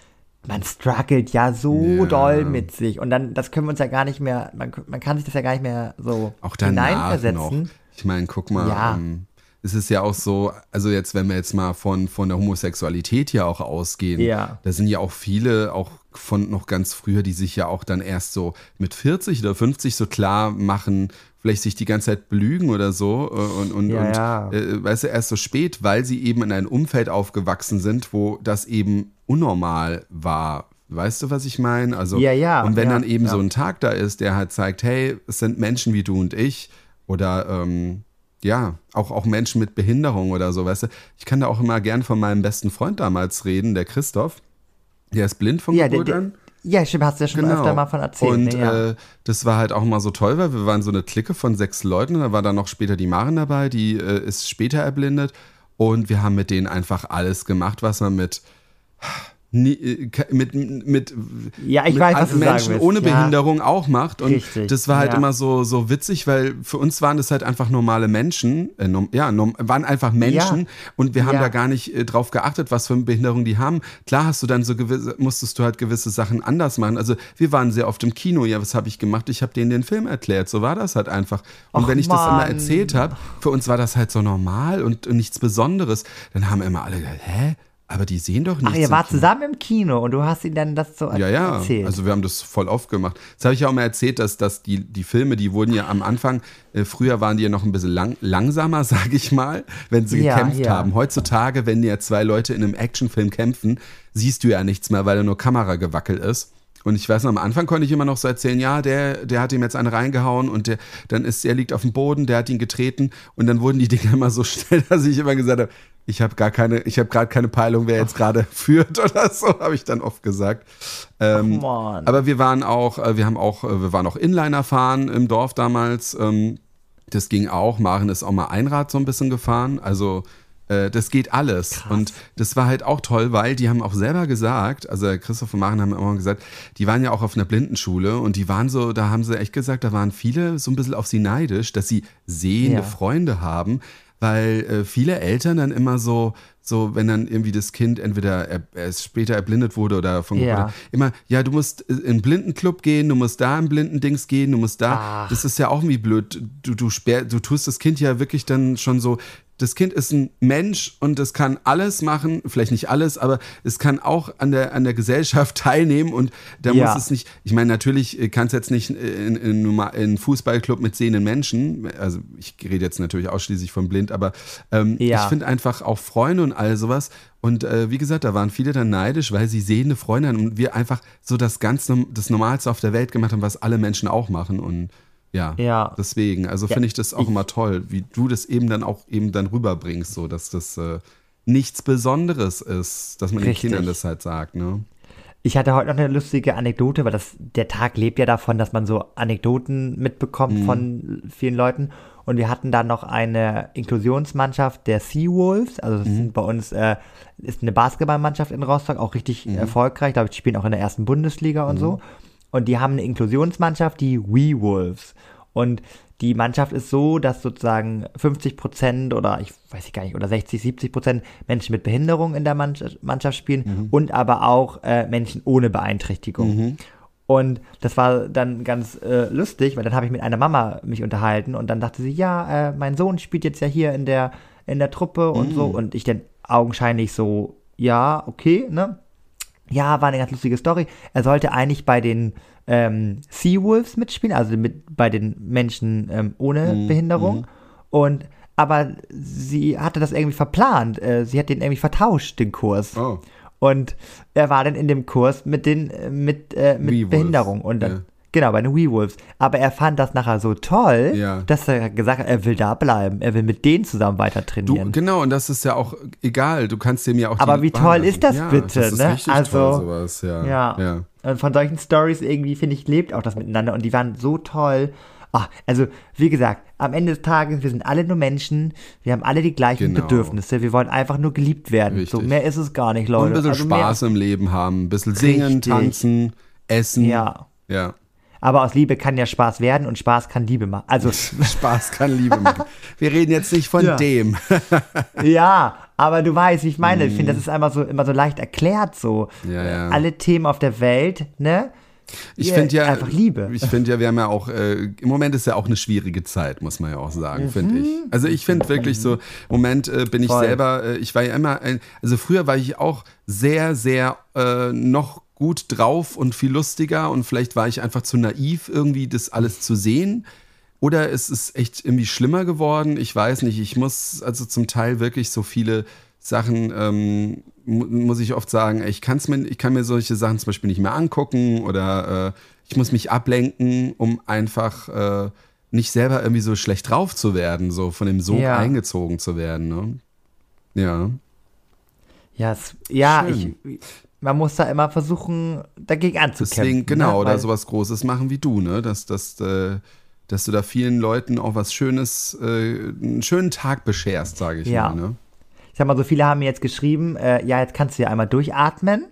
man struggelt ja so Mhm. Ja. doll mit sich und dann, das können wir uns ja gar nicht mehr, man, man kann sich das ja gar nicht mehr so Auch danach noch. hineinversetzen. Ich meine, guck mal, Ja. ähm, es ist ja auch so, also jetzt, wenn wir jetzt mal von, von der Homosexualität hier auch ausgehen, Ja. da sind ja auch viele, auch von noch ganz früher, die sich ja auch dann erst so mit vierzig oder fünfzig so klar machen, vielleicht sich die ganze Zeit belügen oder so äh, und, und, Ja, und ja. Äh, weißt du, erst so spät, weil sie eben in einem Umfeld aufgewachsen sind, wo das eben unnormal war. Weißt du, was ich meine? Also, Ja, ja, und wenn ja, dann eben ja. so ein Tag da ist, der halt zeigt, hey, es sind Menschen wie du und ich oder ähm, ja, auch, auch Menschen mit Behinderung oder so, weißt du. Ich kann da auch immer gern von meinem besten Freund damals reden, der Christoph. Der ist blind von Ja, der, Geburt der, an. ja, stimmt, hast du ja schon öfter mal von erzählt. Und ne, ja. äh, das war halt auch mal so toll, weil wir waren so eine Clique von sechs Leuten. Da war dann noch später die Maren dabei, die äh, ist später erblindet. Und wir haben mit denen einfach alles gemacht, was man mit nie, mit, mit, ja, ich mit weiß, was du Menschen sagen willst. ohne Ja. Behinderung auch macht. Und Richtig, das war halt ja. immer so, so witzig, weil für uns waren das halt einfach normale Menschen, äh, nom, ja, nom, waren einfach Menschen Ja. und wir haben Ja. da gar nicht äh, drauf geachtet, was für eine Behinderung die haben. Klar hast du dann so gewisse, musstest du halt gewisse Sachen anders machen. Also wir waren sehr oft im Kino. Ja, was habe ich gemacht? Ich habe denen den Film erklärt. So war das halt einfach. Und Och, wenn ich das immer Mann. erzählt habe, für uns war das halt so normal und, und nichts Besonderes. Dann haben immer alle gesagt, hä? Aber die sehen doch nichts. Ach, ihr im wart Kino. zusammen im Kino und du hast ihnen dann das so Ja, ja, erzählt. also wir haben das voll oft gemacht. Das habe ich ja auch mal erzählt, dass, dass die, die Filme, die wurden ja am Anfang, äh, früher waren die ja noch ein bisschen lang, langsamer, sage ich mal, wenn sie Ja, gekämpft ja. haben. Heutzutage, wenn ja zwei Leute in einem Actionfilm kämpfen, siehst du ja nichts mehr, weil da nur Kamera gewackelt ist. Und ich weiß noch, am Anfang konnte ich immer noch so erzählen, ja, der, der hat ihm jetzt eine reingehauen und der, dann ist, er liegt auf dem Boden, der hat ihn getreten und dann wurden die Dinger immer so schnell, dass ich immer gesagt habe, ich habe gar keine, ich habe gerade keine Peilung, wer jetzt gerade führt oder so, habe ich dann oft gesagt. Ähm, Ach, Mann. aber wir waren auch, äh, wir haben auch, äh, wir waren auch Inliner fahren im Dorf damals. Ähm, das ging auch. Maren ist auch mal Einrad so ein bisschen gefahren. Also äh, das geht alles. Krass. Und das war halt auch toll, weil die haben auch selber gesagt, also Christoph und Maren haben immer gesagt, die waren ja auch auf einer Blindenschule und die waren so, da haben sie echt gesagt, da waren viele so ein bisschen auf sie neidisch, dass sie sehende Ja. Freunde haben. Weil äh, viele Eltern dann immer so, so, wenn dann irgendwie das Kind entweder er, er später erblindet wurde oder von Ja. oder immer, ja, du musst in einen Blindenclub gehen, du musst da im Blindendings gehen, du musst da. Ach. Das ist ja auch irgendwie blöd. Du, du, sperr, du tust das Kind ja wirklich dann schon so. Das Kind ist ein Mensch und es kann alles machen, vielleicht nicht alles, aber es kann auch an der, an der Gesellschaft teilnehmen und da Ja. muss es nicht, ich meine, natürlich kannst du jetzt nicht in, in, in einen Fußballclub mit sehenden Menschen, also ich rede jetzt natürlich ausschließlich von blind, aber ähm, Ja. ich finde einfach auch Freunde und all sowas und äh, wie gesagt, da waren viele dann neidisch, weil sie sehende Freunde haben und wir einfach so das ganz, das Normalste auf der Welt gemacht haben, was alle Menschen auch machen und ja, Ja. deswegen, also Ja, finde ich das auch ich- immer toll, wie du das eben dann auch eben dann rüberbringst, so dass das äh, nichts Besonderes ist, dass man Richtig. den Kindern das halt sagt, ne? Ich hatte heute noch eine lustige Anekdote, weil das, der Tag lebt ja davon, dass man so Anekdoten mitbekommt Mhm. von vielen Leuten. Und wir hatten da noch eine Inklusionsmannschaft der Seawolves. Also das Mhm. sind bei uns, äh, ist eine Basketballmannschaft in Rostock, auch richtig Mhm. erfolgreich. Ich glaube, die spielen auch in der ersten Bundesliga und so. Und die haben eine Inklusionsmannschaft, die We Wolves. Und die Mannschaft ist so, dass sozusagen fünfzig Prozent oder ich weiß gar nicht, oder sechzig, siebzig Prozent Menschen mit Behinderung in der Mannschaft, Mannschaft spielen und aber auch äh, Menschen ohne Beeinträchtigung. Und das war dann ganz äh, lustig, weil dann habe ich mit einer Mama mich unterhalten und dann dachte sie, ja, äh, mein Sohn spielt jetzt ja hier in der, in der Truppe und so. Und ich dann augenscheinlich so, ja, okay, ne? Ja, war eine ganz lustige Story. Er sollte eigentlich bei den ähm, Seawolves mitspielen, also mit, bei den Menschen ähm, ohne Mhm, Behinderung. Und aber sie hatte das irgendwie verplant. Äh, sie hat den irgendwie vertauscht, den Kurs. Oh. Und er war dann in dem Kurs mit den äh, mit, äh, mit We-Wolves, Behinderung. Und dann, ja. genau, bei den We-Wolves. Aber er fand das nachher so toll, Ja. dass er gesagt hat, er will da bleiben. Er will mit denen zusammen weiter Du, trainieren. genau, und das ist ja auch egal, du kannst dem ja auch Aber die wie Wahl toll lassen. ist das ja, bitte, das ist ne? richtig Also, toll, sowas, ja. Ja. ja. Und von solchen Stories irgendwie, finde ich, lebt auch das miteinander. Und die waren so toll. Ah, also, wie gesagt, am Ende des Tages, wir sind alle nur Menschen. Wir haben alle die gleichen Genau. Bedürfnisse. Wir wollen einfach nur geliebt werden. Richtig. So, mehr ist es gar nicht, Leute. Und ein bisschen Also mehr- Spaß im Leben haben, ein bisschen singen, Richtig. tanzen, essen. Ja. Ja. Aber aus Liebe kann ja Spaß werden und Spaß kann Liebe machen. Also, Spaß kann Liebe machen. Wir reden jetzt nicht von Ja. dem. ja, aber du weißt, wie ich meine. Ich finde, das ist einfach so, immer so leicht erklärt so. Ja, ja. Alle Themen auf der Welt, ne? Ich Ja, finde ja, einfach Liebe. Ich finde ja, wir haben ja auch, äh, im Moment ist ja auch eine schwierige Zeit, muss man ja auch sagen, finde ich. Also ich finde wirklich so, im Moment äh, bin ich Voll. selber, äh, ich war ja immer, ein, also früher war ich auch sehr, sehr äh, noch gut drauf und viel lustiger und vielleicht war ich einfach zu naiv, irgendwie das alles zu sehen. Oder es ist echt irgendwie schlimmer geworden, ich weiß nicht, ich muss also zum Teil wirklich so viele Sachen, ähm, mu- muss ich oft sagen, ich, kann's mir, ich kann mir solche Sachen zum Beispiel nicht mehr angucken oder äh, ich muss mich ablenken, um einfach äh, nicht selber irgendwie so schlecht drauf zu werden, so von dem Sog Ja. eingezogen zu werden. Ne? Ja. Ja, es, ja Schön. ich, man muss da immer versuchen, dagegen anzukämpfen. Deswegen, genau, ne? oder Weil- sowas Großes machen wie du, ne? Dass, dass, äh, dass du da vielen Leuten auch was Schönes, äh, einen schönen Tag bescherst, sage ich Ja. mal. Ne? ich sag mal so, viele haben mir jetzt geschrieben, äh, ja, jetzt kannst du ja einmal durchatmen.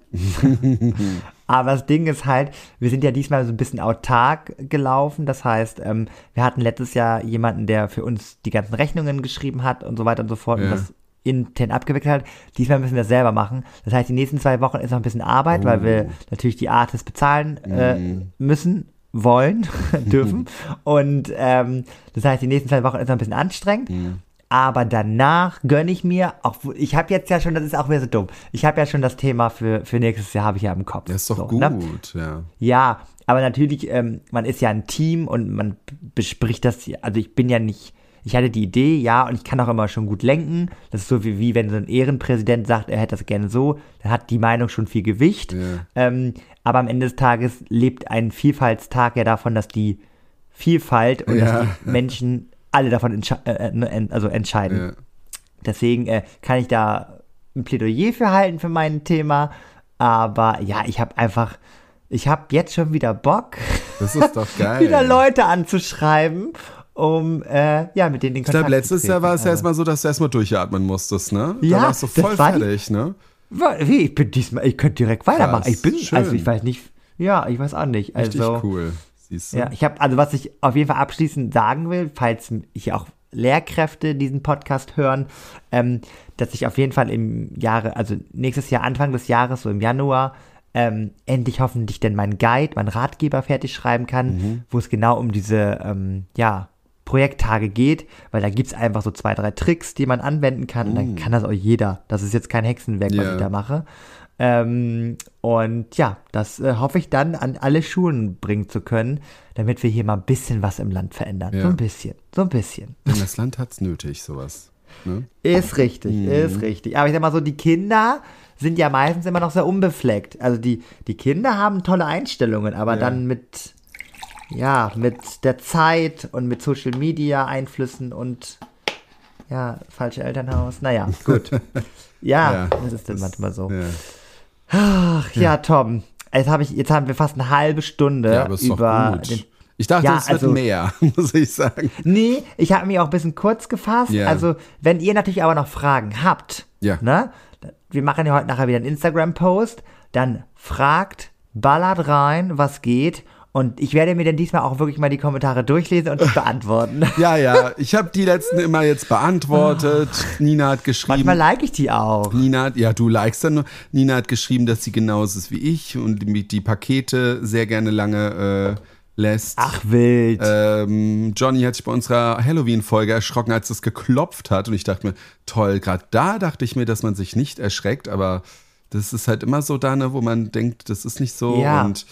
Aber das Ding ist halt, wir sind ja diesmal so ein bisschen autark gelaufen. Das heißt, ähm, wir hatten letztes Jahr jemanden, der für uns die ganzen Rechnungen geschrieben hat und so weiter und so fort. Ja. Und das intern abgewickelt hat. Diesmal müssen wir das selber machen. Das heißt, die nächsten zwei Wochen ist noch ein bisschen Arbeit, oh. weil wir natürlich die Artists bezahlen äh, mm. müssen, wollen, dürfen. Und ähm, das heißt, die nächsten zwei Wochen ist noch ein bisschen anstrengend. Mm. Aber danach gönne ich mir, auch ich habe jetzt ja schon, das ist auch wieder so dumm, ich habe ja schon das Thema für, für nächstes Jahr, habe ich ja im Kopf. Das ist doch so, gut, ne? ja. Ja, aber natürlich, ähm, man ist ja ein Team und man bespricht das, also ich bin ja nicht, ich hatte die Idee, ja, und ich kann auch immer schon gut lenken. Das ist so wie, wie wenn so ein Ehrenpräsident sagt, er hätte das gerne so, dann hat die Meinung schon viel Gewicht. Ja. Ähm, aber am Ende des Tages lebt ein Vielfaltstag ja davon, dass die Vielfalt und ja. dass die Menschen alle davon entsche- äh, also entscheiden. Ja. Deswegen äh, kann ich da ein Plädoyer für halten für mein Thema. Aber ja, ich habe einfach, ich habe jetzt schon wieder Bock, das ist doch geil, wieder Leute anzuschreiben, um äh, ja, mit denen den Kontakt zu treten. Ich glaube, letztes Jahr war es ja erstmal so, dass du erstmal durchatmen musstest, ne? Ja, da warst du voll war fertig, die, ne? Wie, ich bin diesmal, ich könnte direkt weitermachen. Krass, ich bin, schön. also ich weiß nicht, ja, ich weiß auch nicht. Richtig also, cool, siehst du. Ja, ich habe, also was ich auf jeden Fall abschließend sagen will, falls ich auch Lehrkräfte diesen Podcast hören, ähm, dass ich auf jeden Fall im Jahre, also nächstes Jahr, Anfang des Jahres, so im Januar, ähm, endlich hoffentlich denn meinen Guide, meinen Ratgeber fertig schreiben kann, mhm. wo es genau um diese, ähm, ja, Projekttage geht, weil da gibt es einfach so zwei, drei Tricks, die man anwenden kann, und dann kann das auch jeder. Das ist jetzt kein Hexenwerk, yeah. was ich da mache. Ähm, und ja, das äh, hoffe ich dann an alle Schulen bringen zu können, damit wir hier mal ein bisschen was im Land verändern. Ja. So ein bisschen, so ein bisschen. Denn das Land hat's nötig, sowas. Ne? Ist richtig, mhm. ist richtig. Aber ich sag mal so, die Kinder sind ja meistens immer noch sehr unbefleckt. Also die, die Kinder haben tolle Einstellungen, aber ja. dann mit, ja, mit der Zeit und mit Social Media Einflüssen und ja, falsche Elternhaus. Naja, gut. Ja, ja das ist dann das, manchmal so. Ja. Ach, ja, ja, Tom, jetzt, hab ich, jetzt haben wir fast eine halbe Stunde ja, aber ist über doch gut. den. Ich dachte, ja, es wird also, mehr, muss ich sagen. Nee, ich habe mich auch ein bisschen kurz gefasst. Ja. Also, wenn ihr natürlich aber noch Fragen habt, ja. ne? Wir machen ja heute nachher wieder einen Instagram-Post, dann fragt, ballert rein, was geht. Und ich werde mir dann diesmal auch wirklich mal die Kommentare durchlesen und beantworten. Ja, ja, ich habe die letzten immer jetzt beantwortet. Nina hat geschrieben. Manchmal like ich die auch. Nina hat, ja, du likest dann nur. Nina hat geschrieben, dass sie genauso ist wie ich und die, die Pakete sehr gerne lange äh, lässt. Ach, wild. Ähm, Johnny hat sich bei unserer Halloween-Folge erschrocken, als es geklopft hat. Und ich dachte mir, toll, gerade da dachte ich mir, dass man sich nicht erschreckt. Aber das ist halt immer so da, ne, wo man denkt, das ist nicht so. Ja. Und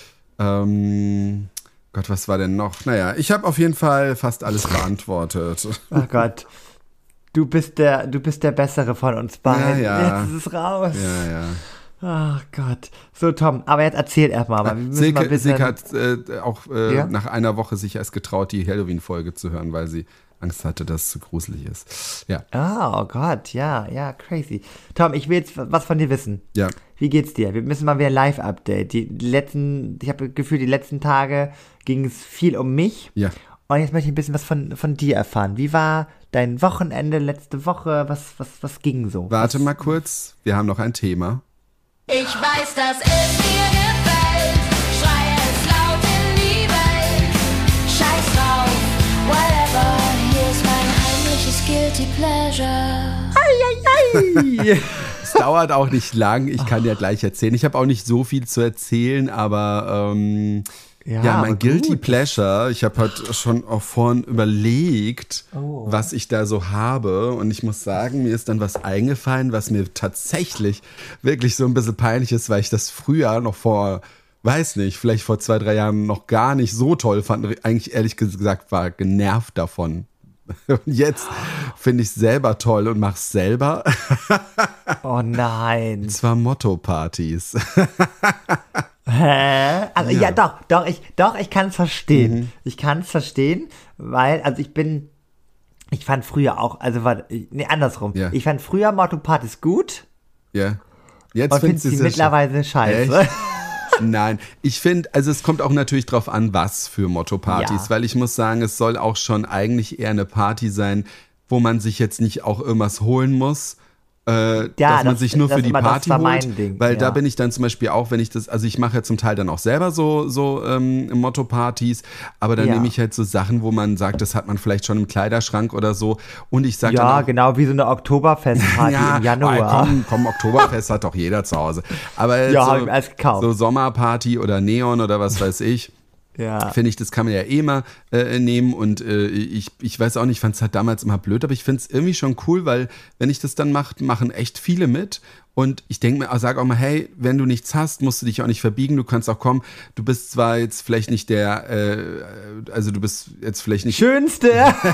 Ähm, Gott, was war denn noch? Naja, ich habe auf jeden Fall fast alles beantwortet. Oh Gott. Du bist der, du bist der Bessere von uns beiden. Ja, ja. Jetzt ist es raus. Ja, ja. Ach Gott. So, Tom, aber jetzt erzähl erstmal mal. Wir müssen Silke, mal ein bisschen... Silke hat äh, auch äh, ja? nach einer Woche sich erst getraut, die Halloween-Folge zu hören, weil sie Angst hatte, dass es zu gruselig ist. Ja. Ah, oh Gott, ja, ja, crazy. Tom, ich will jetzt was von dir wissen. Ja. Wie geht's dir? Wir müssen mal wieder ein Live-Update. Die letzten, ich habe das Gefühl, die letzten Tage ging es viel um mich. Ja. Und jetzt möchte ich ein bisschen was von, von dir erfahren. Wie war dein Wochenende letzte Woche? Was, was, was ging so? Warte was? mal kurz, wir haben noch ein Thema. Ich weiß, dass es dir gefällt. Schrei es laut in die Welt. Scheiß drauf, whatever. Hier ist mein heimliches Guilty Pleasure. Ei, ei, ei. Es dauert auch nicht lang, ich kann ja gleich erzählen. Ich habe auch nicht so viel zu erzählen, aber ähm, ja, ja, mein Guilty gut. Pleasure, ich habe halt schon auch vorhin überlegt, oh. was ich da so habe. Und ich muss sagen, mir ist dann was eingefallen, was mir tatsächlich wirklich so ein bisschen peinlich ist, weil ich das früher noch vor, weiß nicht, vielleicht vor zwei, drei Jahren noch gar nicht so toll fand. Eigentlich ehrlich gesagt war genervt davon. Und jetzt finde ich es selber toll und mache es selber. Oh nein. Und zwar Motto-Partys. Hä? Also, ja. ja, doch, doch, ich, doch, ich kann es verstehen. Mhm. Ich kann es verstehen, weil, also ich bin, ich fand früher auch, also war, nee, andersrum. Ja. Ich fand früher Motto-Partys gut. Ja. Jetzt und finde sie mittlerweile scheiße. Echt? Nein, ich finde, also es kommt auch natürlich drauf an, was für Motto-Partys, Ja. weil ich muss sagen, es soll auch schon eigentlich eher eine Party sein, wo man sich jetzt nicht auch irgendwas holen muss, Ja, dass man das- sich nur das für die immer- das Party war holt, mein Ding, weil da ja. bin ich dann zum Beispiel auch, wenn ich das, also ich mache ja zum Teil dann auch selber so, so ähm, Motto-Partys, aber dann Ja. nehme ich halt so Sachen, wo man sagt, das hat man vielleicht schon im Kleiderschrank oder so und ich sage Ja, dann auch, genau, wie so eine Oktoberfestparty im Januar. ah, komm, komm, Oktoberfest hat doch jeder zu Hause. Aber Ja, hab ich so, mir alles gekauft. so Sommerparty oder Neon oder was weiß ich, Ja. finde ich, das kann man ja eh mal äh, nehmen und äh, ich, ich weiß auch nicht, ich fand es halt damals immer blöd, aber ich finde es irgendwie schon cool, weil wenn ich das dann mache, machen echt viele mit und ich denke mir, sage auch mal, hey, wenn du nichts hast, musst du dich auch nicht verbiegen, du kannst auch kommen, du bist zwar jetzt vielleicht nicht der, äh, also du bist jetzt vielleicht nicht, Schönste.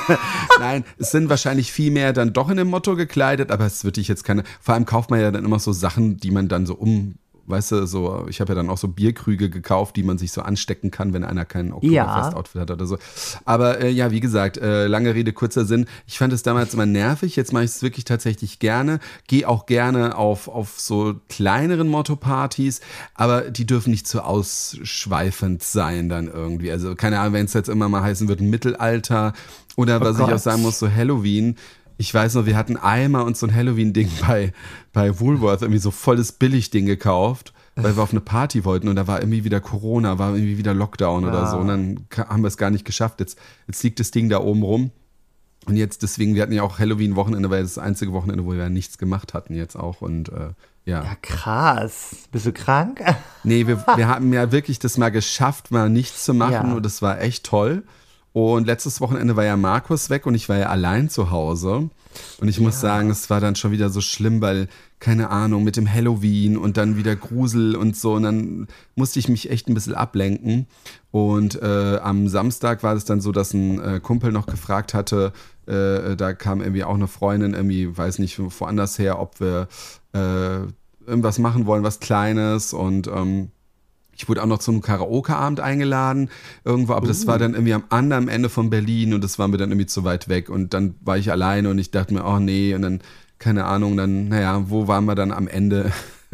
nein, es sind wahrscheinlich viel mehr dann doch in dem Motto gekleidet, aber es wird dich jetzt keine, vor allem kauft man ja dann immer so Sachen, die man dann so um, weißt du, so, ich habe ja dann auch so Bierkrüge gekauft, die man sich so anstecken kann, wenn einer kein Oktoberfest-Outfit hat oder so. Aber äh, ja, wie gesagt, äh, lange Rede, kurzer Sinn. Ich fand es damals immer nervig, jetzt mache ich es wirklich tatsächlich gerne. Gehe auch gerne auf, auf so kleineren Motto-Partys, aber die dürfen nicht zu ausschweifend sein dann irgendwie. Also keine Ahnung, wenn es jetzt immer mal heißen wird, Mittelalter oder was ich Gott. auch sagen muss, so Halloween. Ich weiß noch, wir hatten einmal uns so ein Halloween-Ding bei, bei Woolworth, irgendwie so volles Billigding gekauft, weil wir auf eine Party wollten und da war irgendwie wieder Corona, war irgendwie wieder Lockdown oder so und dann ka- haben wir es gar nicht geschafft. Jetzt, jetzt liegt das Ding da oben rum und jetzt deswegen, wir hatten ja auch Halloween-Wochenende, weil das das einzige Wochenende, wo wir nichts gemacht hatten jetzt auch und äh, ja. Ja, krass. Bist du krank? Nee, wir, wir haben ja wirklich das mal geschafft, mal nichts zu machen Ja. und das war echt toll. Und letztes Wochenende war ja Markus weg und ich war ja allein zu Hause. Und ich muss sagen, es war dann schon wieder so schlimm, weil, keine Ahnung, mit dem Halloween und dann wieder Grusel und so. Und dann musste ich mich echt ein bisschen ablenken. Und äh, am Samstag war es dann so, dass ein äh, Kumpel noch gefragt hatte, äh, da kam irgendwie auch eine Freundin, irgendwie, weiß nicht, woanders her, ob wir äh, irgendwas machen wollen, was Kleines. Und ähm, ich wurde auch noch zu einem Karaoke-Abend eingeladen irgendwo, aber das war dann irgendwie am anderen Ende von Berlin und das war mir dann irgendwie zu weit weg und dann war ich alleine und ich dachte mir, oh nee, und dann, keine Ahnung, dann, naja, wo waren wir dann am Ende?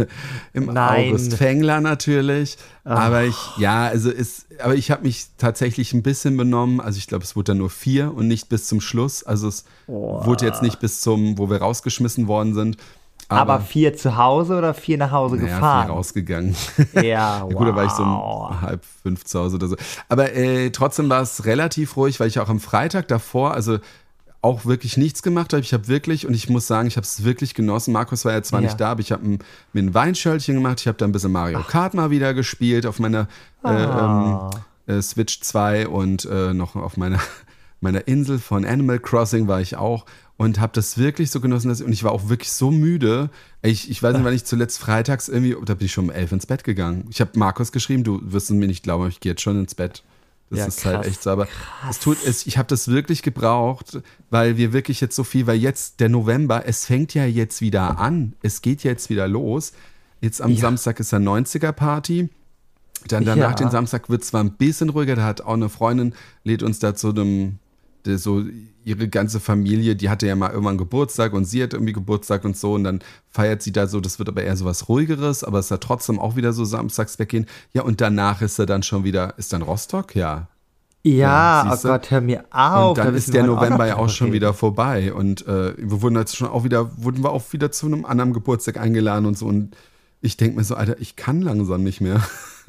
Im Nein. August Fengler natürlich, aber ich, ja, also ist, aber ich habe mich tatsächlich ein bisschen benommen, also ich glaube, es wurde dann nur vier und nicht bis zum Schluss, also es wurde jetzt nicht bis zum, wo wir rausgeschmissen worden sind. Aber vier zu Hause oder vier nach Hause naja, gefahren? vier rausgegangen. Ja, wow. Gut, da war ich so um halb fünf zu Hause oder so. Aber äh, trotzdem war es relativ ruhig, weil ich auch am Freitag davor, also auch wirklich nichts gemacht habe. Ich habe wirklich, und ich muss sagen, ich habe es wirklich genossen. Markus war ja zwar Ja. nicht da, aber ich habe mir ein Weinschöllchen gemacht. Ich habe da ein bisschen Mario Kart mal wieder gespielt auf meiner äh, Ah. ähm, äh, Switch zwei und äh, noch auf meiner, meiner Insel von Animal Crossing war ich auch. Und habe das wirklich so genossen. Dass, und ich war auch wirklich so müde. Ich, ich weiß nicht, wann ich zuletzt freitags irgendwie, da bin ich schon um elf ins Bett gegangen. Ich habe Markus geschrieben, du wirst es mir nicht glauben, aber ich gehe jetzt schon ins Bett. Das Ja, ist krass, halt echt so. Aber es tut, es, ich habe das wirklich gebraucht, weil wir wirklich jetzt so viel, weil jetzt der November, es fängt ja jetzt wieder an. Es geht jetzt wieder los. Jetzt am Ja. Samstag ist ja neunziger-Party. Dann danach Ja. den Samstag wird es zwar ein bisschen ruhiger, da hat auch eine Freundin, lädt uns da zu einem, der so ihre ganze Familie, die hatte ja mal irgendwann Geburtstag und sie hat irgendwie Geburtstag und so und dann feiert sie da so, das wird aber eher so was Ruhigeres, aber es ist ja trotzdem auch wieder so samstags weggehen. Ja, und danach ist er dann schon wieder, ist dann Rostock? Ja. Ja, Ja, oh siehste? Gott, hör mir auf. Und dann da ist wissen der wir November noch ja auch schon drüber wieder reden. vorbei und äh, wir wurden jetzt schon auch wieder, wurden wir auch wieder zu einem anderen Geburtstag eingeladen und so und ich denke mir so, Alter, ich kann langsam nicht mehr.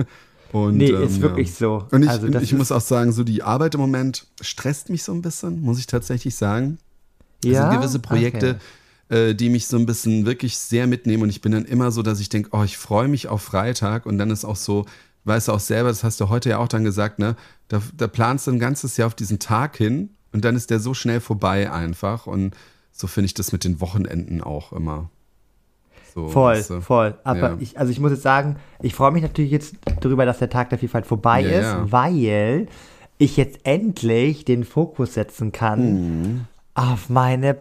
Und, Nee, ähm, ist wirklich ja. so. Und ich, Also und das ich ist- muss auch sagen, so die Arbeit im Moment stresst mich so ein bisschen, muss ich tatsächlich sagen. Es Ja? sind gewisse Projekte, Okay. äh, die mich so ein bisschen wirklich sehr mitnehmen und ich bin dann immer so, dass ich denke, oh, ich freue mich auf Freitag und dann ist auch so, weißt du auch selber, das hast du heute ja auch dann gesagt, ne, da, da planst du ein ganzes Jahr auf diesen Tag hin und dann ist der so schnell vorbei einfach und so finde ich das mit den Wochenenden auch immer. So, Voll, weißt du? voll. Aber Ja. ich, also ich muss jetzt sagen, ich freue mich natürlich jetzt darüber, dass der Tag der Vielfalt vorbei Ja, ist, ja. weil ich jetzt endlich den Fokus setzen kann Mhm. auf meine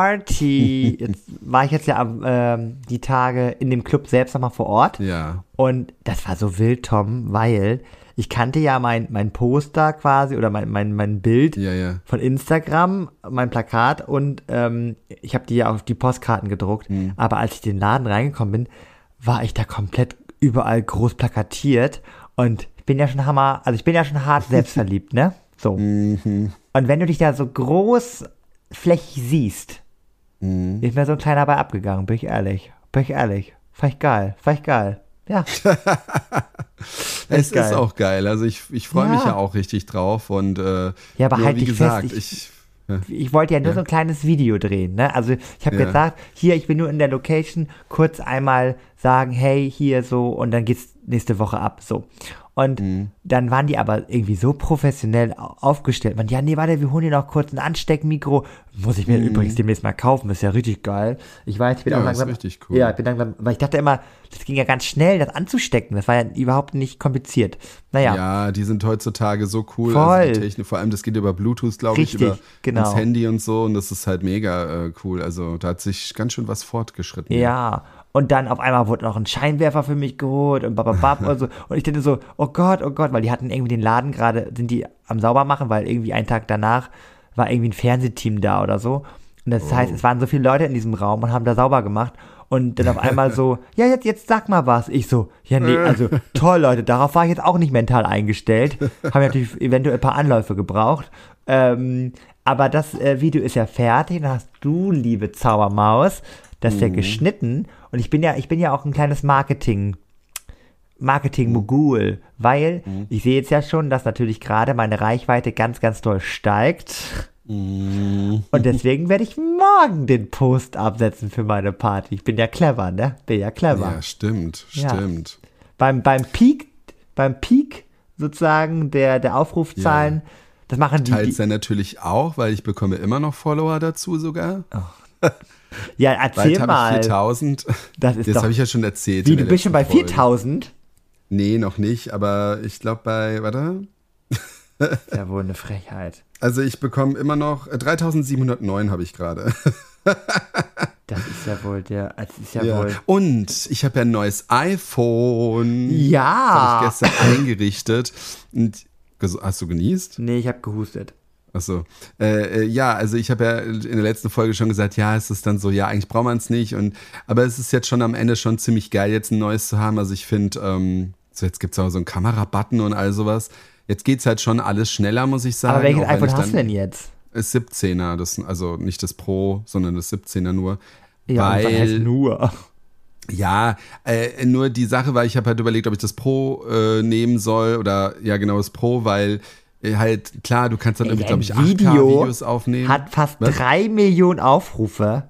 Party. Jetzt war ich jetzt ja am, ähm, die Tage in dem Club selbst nochmal vor Ort. Ja. Und das war so wild, Tom, weil ich kannte ja mein, mein Poster quasi oder mein, mein, mein Bild Ja, ja. von Instagram, mein Plakat und ähm, ich habe die ja auf die Postkarten gedruckt. Mhm. Aber als ich in den Laden reingekommen bin, war ich da komplett überall groß plakatiert und ich bin ja schon hammer, also ich bin ja schon hart selbstverliebt, ne? So. Mhm. Und wenn du dich da so großflächig siehst, Mhm. Ist mir so ein kleiner bei abgegangen, bin ich ehrlich. Bin ich ehrlich. Fand ich geil, fand ich geil. Ja. Es geil. ist auch geil. Also ich, ich freue Ja. mich ja auch richtig drauf. Und äh, Ja, aber nur halt wie dich gesagt, fest, ich, Ich wollte ja nur Ja. so ein kleines Video drehen, ne? Also ich habe Ja. gesagt, hier, ich bin nur in der Location, kurz einmal sagen, hey, hier so, und dann geht's nächste Woche ab, so. Und Mhm. dann waren die aber irgendwie so professionell au- aufgestellt. Man, ja, nee, warte, wir holen dir noch kurz ein Ansteckmikro. Muss ich mir übrigens demnächst mal kaufen, ist ja richtig geil. Ich weiß, ich bin Mhm. Ja, auch ist langsam. richtig cool. Ja, ich bin langsam, weil ich dachte immer, das ging ja ganz schnell, das anzustecken. Das war ja überhaupt nicht kompliziert. Naja. ja, die sind heutzutage so cool. Voll. Also die Technik, vor allem das geht über Bluetooth, glaube ich, Richtig, über genau. das Handy und so. Und das ist halt mega äh, cool. Also da hat sich ganz schön was fortgeschritten. Ja, und dann auf einmal wurde noch ein Scheinwerfer für mich geholt und bababab und so. Und ich dachte so, oh Gott, oh Gott, weil die hatten irgendwie den Laden gerade, sind die am sauber machen, weil irgendwie einen Tag danach war irgendwie ein Fernsehteam da oder so. Und das Oh. heißt, es waren so viele Leute in diesem Raum und haben da sauber gemacht. Und dann auf einmal so, ja, jetzt, jetzt sag mal was. Ich so, ja, nee, also toll, Leute, darauf war ich jetzt auch nicht mental eingestellt. Haben natürlich eventuell ein paar Anläufe gebraucht. Ähm, aber das äh, Video ist ja fertig. Dann hast du, liebe Zaubermaus, das ja geschnitten. Und ich bin ja, ich bin ja auch ein kleines Marketing, Marketing-Mogul, weil ich sehe jetzt ja schon, dass natürlich gerade meine Reichweite ganz, ganz doll steigt. Und deswegen werde ich morgen den Post absetzen für meine Party. Ich bin ja clever, ne? Bin ja clever. Ja, stimmt, Ja. stimmt. Beim, beim Peak, beim Peak sozusagen der, der Aufrufzahlen, das machen die, Teils die dann natürlich auch, weil ich bekomme immer noch Follower dazu sogar. ja, erzähl Bald habe ich mal. viertausend. Das ist Das doch, habe ich ja schon erzählt. wie, in du der bist schon bei letzten Folge. viertausend? Nee, noch nicht, aber ich glaube bei, warte. Ja, wohl eine Frechheit. Also ich bekomme immer noch, äh, dreitausendsiebenhundertneun habe ich gerade. Das ist ja wohl der, das ist ja, Ja. wohl. Und ich habe ja ein neues iPhone. Ja. Das habe ich gestern eingerichtet. Und ges- hast du genießt? Nee, ich habe gehustet. Achso. Äh, äh, ja, also ich habe ja in der letzten Folge schon gesagt, ja, es ist dann so, ja, eigentlich braucht man es nicht. Und, aber es ist jetzt schon am Ende schon ziemlich geil, jetzt ein neues zu haben. Also ich finde, ähm, so jetzt gibt es auch so einen Kamerabutton und all sowas. Jetzt geht es halt schon alles schneller, muss ich sagen. Aber welches auch wenn iPhone ich hast dann- du denn jetzt? Das siebzehner, das, also nicht das Pro, sondern das siebzehner nur. Ja, und was heißt weil, nur. ja, äh, nur die Sache war, ich habe halt überlegt, ob ich das Pro äh, nehmen soll oder, ja genau, das Pro, weil äh, halt, klar, du kannst dann irgendwie, glaube ich, Ein Video acht K-Videos aufnehmen. Hat fast Was? drei Millionen Aufrufe.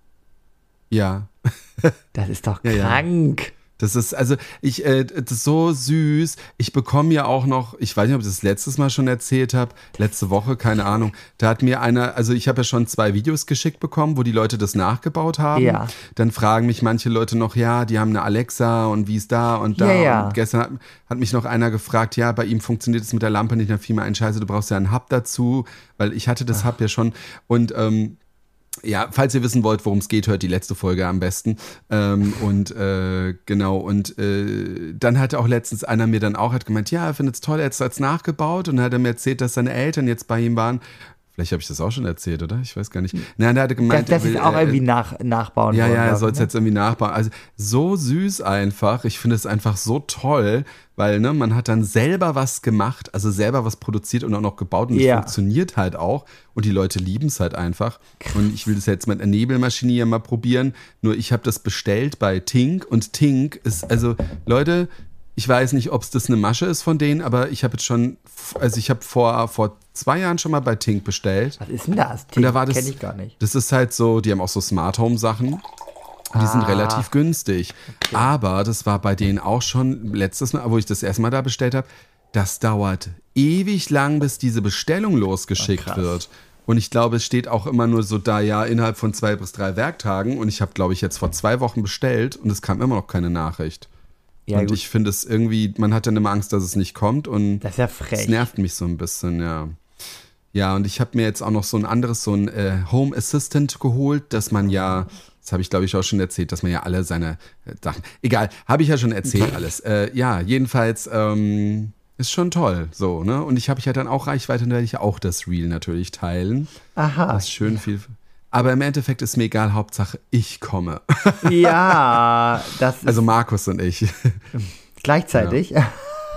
Ja, Das ist doch Ja, ja. krank. das ist, also ich, äh, das ist so süß. Ich bekomme ja auch noch, ich weiß nicht, ob ich das letztes Mal schon erzählt habe, letzte Woche, keine Ahnung. Da hat mir einer, also ich habe ja schon zwei Videos geschickt bekommen, wo die Leute das nachgebaut haben. Ja. Dann fragen mich manche Leute noch, ja, die haben eine Alexa und wie ist da und da. Ja, ja. Und gestern hat, hat mich noch einer gefragt, ja, bei ihm funktioniert es mit der Lampe nicht, dann fiel mir ein Scheiße, du brauchst ja einen Hub dazu, weil ich hatte das Hub ja schon. Und ähm, ja, falls ihr wissen wollt, worum es geht, hört die letzte Folge am besten. Ähm, und äh, genau, und äh, dann hat auch letztens einer mir dann auch hat gemeint, ja, er findet es toll, er hat es nachgebaut und dann hat er mir erzählt, dass seine Eltern jetzt bei ihm waren. Vielleicht habe ich das auch schon erzählt, oder? Ich weiß gar nicht. Nein, er hatte Das, gemeint, das er will, ist auch äh, irgendwie nach, nachbauen. ja, wollen, ja, er glaub soll ich, es ne? jetzt irgendwie nachbauen. Also so süß einfach. Ich finde es einfach so toll, weil ne, man hat dann selber was gemacht, also selber was produziert und auch noch gebaut und es Ja. funktioniert halt auch. Und die Leute lieben es halt einfach. Und ich will das jetzt mit einer Nebelmaschine hier mal probieren. Nur ich habe das bestellt bei Tink und Tink ist, also Leute, ich weiß nicht, ob es das eine Masche ist von denen, aber ich habe jetzt schon, also ich habe vor, vor zwei Jahren schon mal bei Tink bestellt. Was ist denn das? Und da war das, Kenn ich gar nicht. Das ist halt so, die haben auch so Smart Home Sachen. Die sind Ah. relativ günstig. Aber das war bei denen auch schon letztes Mal, wo ich das erste Mal da bestellt habe, das dauert ewig lang, bis diese Bestellung losgeschickt krass. wird. Und ich glaube, es steht auch immer nur so da, ja, innerhalb von zwei bis drei Werktagen. Und ich habe, glaube ich, jetzt vor zwei Wochen bestellt und es kam immer noch keine Nachricht. Ja, und gut. ich finde es irgendwie, man hat dann immer Angst, dass es nicht kommt. Und Das ist ja das frech. nervt mich so ein bisschen, ja. Ja, und ich habe mir jetzt auch noch so ein anderes, so ein äh, Home Assistant geholt, dass man ja, das habe ich glaube ich auch schon erzählt, dass man ja alle seine äh, Sachen, egal, habe ich ja schon erzählt alles. Äh, ja, jedenfalls ähm, ist schon toll, so, ne? Und ich habe ja dann auch Reichweite, dann werde ich ja auch das Reel natürlich teilen. Aha. Das ist schön viel. Aber im Endeffekt ist mir egal, Hauptsache ich komme. Ja, das ist Also Markus und ich. gleichzeitig.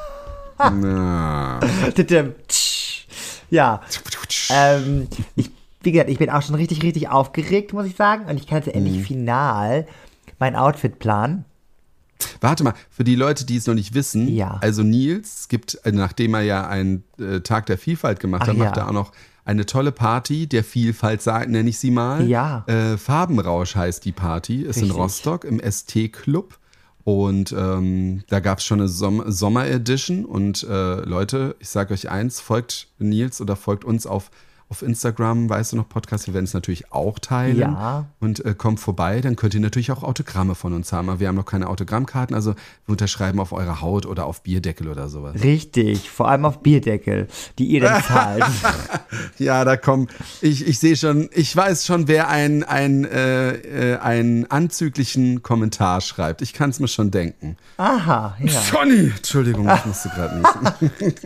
Na. Titim, tsch. Ja, ähm, ich wie gesagt, ich bin auch schon richtig, richtig aufgeregt, muss ich sagen. Und ich kann jetzt endlich Mhm. final mein Outfit planen. Warte mal, für die Leute, die es noch nicht wissen, Ja. also Nils gibt, äh, nachdem er ja einen äh, Tag der Vielfalt gemacht Ach hat, macht ja. er auch noch eine tolle Party der Vielfalt, nenne ich sie mal. Ja. Äh, Farbenrausch heißt die Party, ist in Richtig. Rostock im S T-Club. Und ähm, da gab es schon eine Som- Sommer-Edition. Und äh, Leute, ich sage euch eins, folgt Nils oder folgt uns auf, auf Instagram, weißt du noch, Podcast, wir werden es natürlich auch teilen. Ja. Und äh, kommt vorbei, dann könnt ihr natürlich auch Autogramme von uns haben. Aber wir haben noch keine Autogrammkarten, also wir unterschreiben auf eure Haut oder auf Bierdeckel oder sowas. Richtig, vor allem auf Bierdeckel, die ihr dann zahlt. Ja, da kommen, ich, ich sehe schon, ich weiß schon, wer einen, einen, äh, äh, einen anzüglichen Kommentar schreibt. Ich kann es mir schon denken. Aha, ja. Johnny! Entschuldigung, ich musste gerade nicht.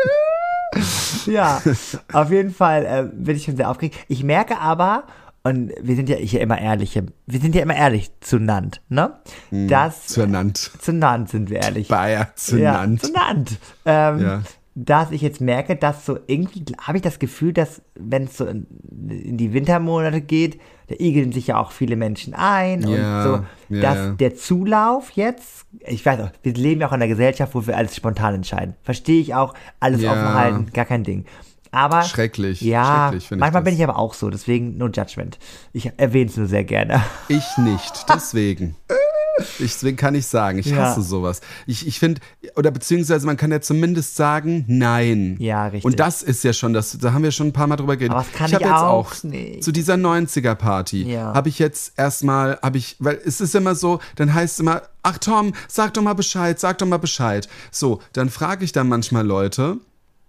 Ja, auf jeden Fall äh, bin ich schon sehr aufgeregt. Ich merke aber, und wir sind ja hier immer ehrlich, wir sind ja immer ehrlich zueinander, ne? Dass, Zunannt. zueinander sind wir ehrlich. Bayer, zunannt. Ja, zueinander. Ähm, Ja. Dass ich jetzt merke, dass so irgendwie, habe ich das Gefühl, dass wenn es so in, in die Wintermonate geht, da igeln sich ja auch viele Menschen ein Ja, und so, ja, dass ja. der Zulauf jetzt, ich weiß auch, wir leben ja auch in einer Gesellschaft, wo wir alles spontan entscheiden. Verstehe ich auch, alles Ja. offen halten, gar kein Ding. Aber Schrecklich, ja, schrecklich finde ich manchmal das. bin ich aber auch so, deswegen no judgment. Ich erwähne es nur sehr gerne. Ich nicht, deswegen. Ich, deswegen kann ich sagen, ich Ja. hasse sowas. Ich, ich finde, oder beziehungsweise man kann ja zumindest sagen, nein. Ja, richtig. Und das ist ja schon, das, da haben wir schon ein paar Mal drüber geredet. Aber das kann ich habe ich jetzt auch auch nicht. zu dieser neunziger-Party, Ja. habe ich jetzt erstmal, habe ich, weil es ist immer so, dann heißt es immer, ach Tom, sag doch mal Bescheid, sag doch mal Bescheid. So, dann frage ich dann manchmal Leute,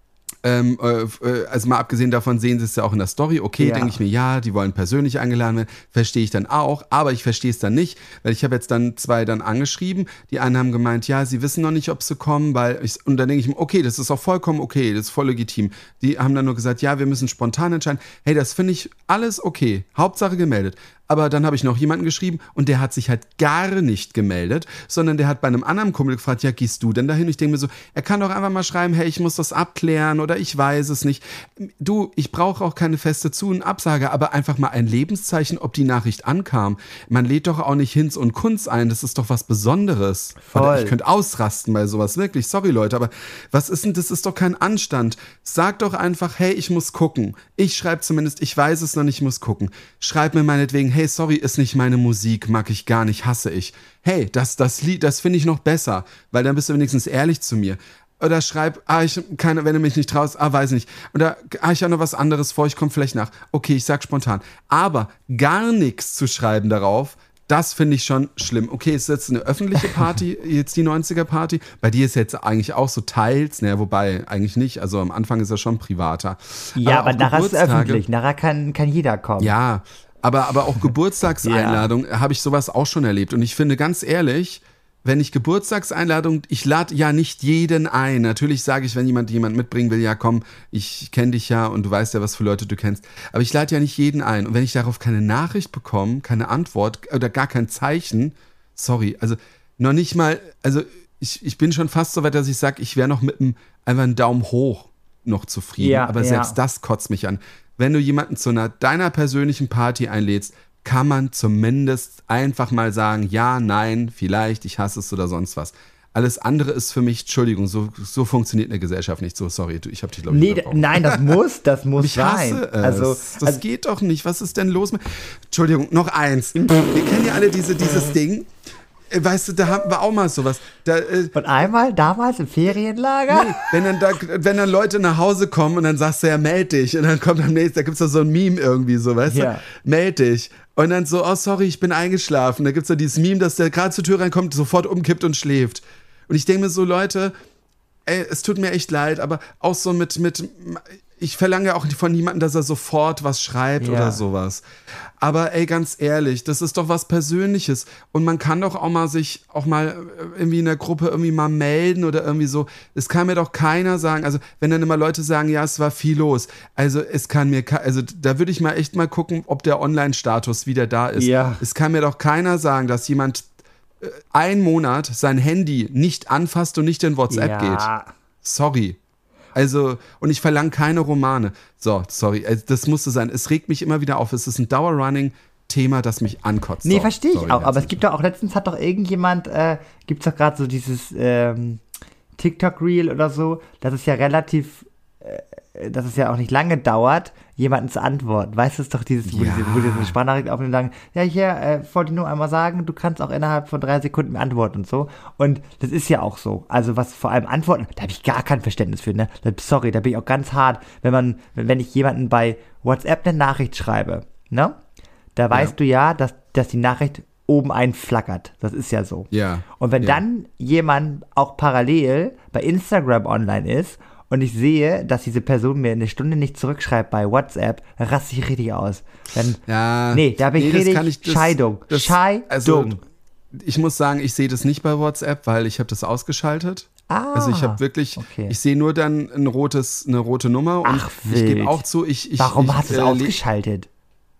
Ähm, äh, also mal abgesehen davon sehen sie es ja auch in der Story. Okay, Ja. denke ich mir, ja, die wollen persönlich eingeladen werden. Verstehe ich dann auch, aber ich verstehe es dann nicht, weil ich habe jetzt dann zwei dann angeschrieben. Die einen haben gemeint, ja, sie wissen noch nicht, ob sie kommen, weil ich, und dann denke ich mir, okay, das ist auch vollkommen okay, das ist voll legitim. Die haben dann nur gesagt, ja, wir müssen spontan entscheiden. Hey, das finde ich alles okay. Hauptsache gemeldet. Aber dann habe ich noch jemanden geschrieben und der hat sich halt gar nicht gemeldet, sondern der hat bei einem anderen Kumpel gefragt, ja, gehst du denn dahin? Ich denke mir so, er kann doch einfach mal schreiben, hey, ich muss das abklären oder ich weiß es nicht. Du, ich brauche auch keine feste Zu- und Absage, aber einfach mal ein Lebenszeichen, ob die Nachricht ankam. Man lädt doch auch nicht Hinz und Kunz ein, das ist doch was Besonderes. Voll. Oder ich könnte ausrasten bei sowas, wirklich, sorry Leute, aber was ist denn, das ist doch kein Anstand. Sag doch einfach, hey, ich muss gucken. Ich schreibe zumindest, ich weiß es noch nicht, ich muss gucken. Schreib mir meinetwegen, hey, sorry, ist nicht meine Musik, mag ich gar nicht, hasse ich. Hey, das, das Lied, das finde ich noch besser, weil dann bist du wenigstens ehrlich zu mir. Oder schreib, ah, ich, keine, wenn du mich nicht traust, ah, weiß nicht. Oder, ah, ich habe noch was anderes vor, ich komme vielleicht nach. Okay, ich sag spontan. Aber gar nichts zu schreiben darauf, das finde ich schon schlimm. Okay, es ist jetzt eine öffentliche Party, jetzt die neunziger-Party. Bei dir ist jetzt eigentlich auch so teils, naja, wobei eigentlich nicht. Also am Anfang ist er schon privater. Ja, aber, auch nachher ist es Geburtstage- öffentlich, nachher kann, kann jeder kommen. Ja, aber, aber auch Geburtstagseinladung habe ich sowas auch schon erlebt. Und ich finde ganz ehrlich, wenn ich Geburtstagseinladung, ich lade ja nicht jeden ein. Natürlich sage ich, wenn jemand jemand mitbringen will, ja komm, ich kenne dich ja und du weißt ja, was für Leute du kennst. Aber ich lade ja nicht jeden ein. Und wenn ich darauf keine Nachricht bekomme, keine Antwort oder gar kein Zeichen, sorry, also noch nicht mal, also ich, ich bin schon fast so weit, dass ich sage, ich wäre noch mit einem einfach einen Daumen hoch noch zufrieden. Ja, aber ja. selbst das kotzt mich an. Wenn du jemanden zu einer deiner persönlichen Party einlädst, kann man zumindest einfach mal sagen, ja, nein, vielleicht, ich hasse es oder sonst was. Alles andere ist für mich, Entschuldigung, so, so funktioniert eine Gesellschaft nicht. So, sorry, du, ich habe dich, glaube ich, Nee, unterbrochen. nein, das muss, das muss Ich sein. hasse es. Also, das also geht doch nicht. Was ist denn los mit... Entschuldigung, noch eins. Wir kennen ja alle diese, dieses Ding. Äh, Weißt du, da haben wir auch mal sowas. Da, äh, und einmal damals im Ferienlager. Nee, wenn dann, da, wenn dann Leute nach Hause kommen und dann sagst du, ja, meld dich. Und dann kommt am nächsten, da gibt's da so ein Meme irgendwie so, weißt Ja. du? Meld dich. Und dann so, oh, sorry, ich bin eingeschlafen. Da gibt's da dieses Meme, dass der gerade zur Tür reinkommt, sofort umkippt und schläft. Und ich denke mir so, Leute, ey, es tut mir echt leid, aber auch so mit, mit, ich verlange ja auch von niemandem, dass er sofort was schreibt Ja. oder sowas. Aber ey, ganz ehrlich, das ist doch was Persönliches. Und man kann doch auch mal sich, auch mal irgendwie in der Gruppe irgendwie mal melden oder irgendwie so. Es kann mir doch keiner sagen, also wenn dann immer Leute sagen, ja, es war viel los. Also es kann mir, ke- also da würde ich mal echt mal gucken, ob der Online-Status wieder da ist. Ja. Es kann mir doch keiner sagen, dass jemand äh, einen Monat sein Handy nicht anfasst und nicht in WhatsApp geht. Ja. Sorry. Also, und ich verlange keine Romane. So, sorry, also das musste sein. Es regt mich immer wieder auf. Es ist ein Dauerrunning-Thema, das mich ankotzt. Nee, so, verstehe ich sorry, auch. Aber es nicht. gibt doch auch, letztens hat doch irgendjemand, äh, gibt's doch gerade so dieses ähm, TikTok-Reel oder so, das ist ja relativ, äh, dass es ja auch nicht lange dauert, jemanden zu antworten. Weißt du, es ist doch dieses, wo, Ja. diese, wo diese eine Sprachnachricht aufnehmen und sagen, ja, hier, äh, wollte ich nur einmal sagen, du kannst auch innerhalb von drei Sekunden mir antworten und so. Und das ist ja auch so. Also was vor allem Antworten, da habe ich gar kein Verständnis für, ne? Da, sorry, da bin ich auch ganz hart. Wenn man, wenn ich jemanden bei WhatsApp eine Nachricht schreibe, ne? Da weißt Ja. du ja, dass, dass die Nachricht oben einflackert. Das ist ja so. Ja. Und wenn ja. dann jemand auch parallel bei Instagram online ist und ich sehe, dass diese Person mir eine Stunde nicht zurückschreibt bei WhatsApp, dann raste ich richtig aus. Dann, Ja, nee, da bin ich nee, das richtig kann ich- das- Scheidung. das- Scheidung. also, ich muss sagen, ich sehe das nicht bei WhatsApp, weil ich habe das ausgeschaltet. Ah, Also ich habe wirklich, okay. ich sehe nur dann ein rotes, eine rote Nummer und Ach, ich wild. gebe auch zu, ich, ich Warum ich, hast du es äh, ausgeschaltet?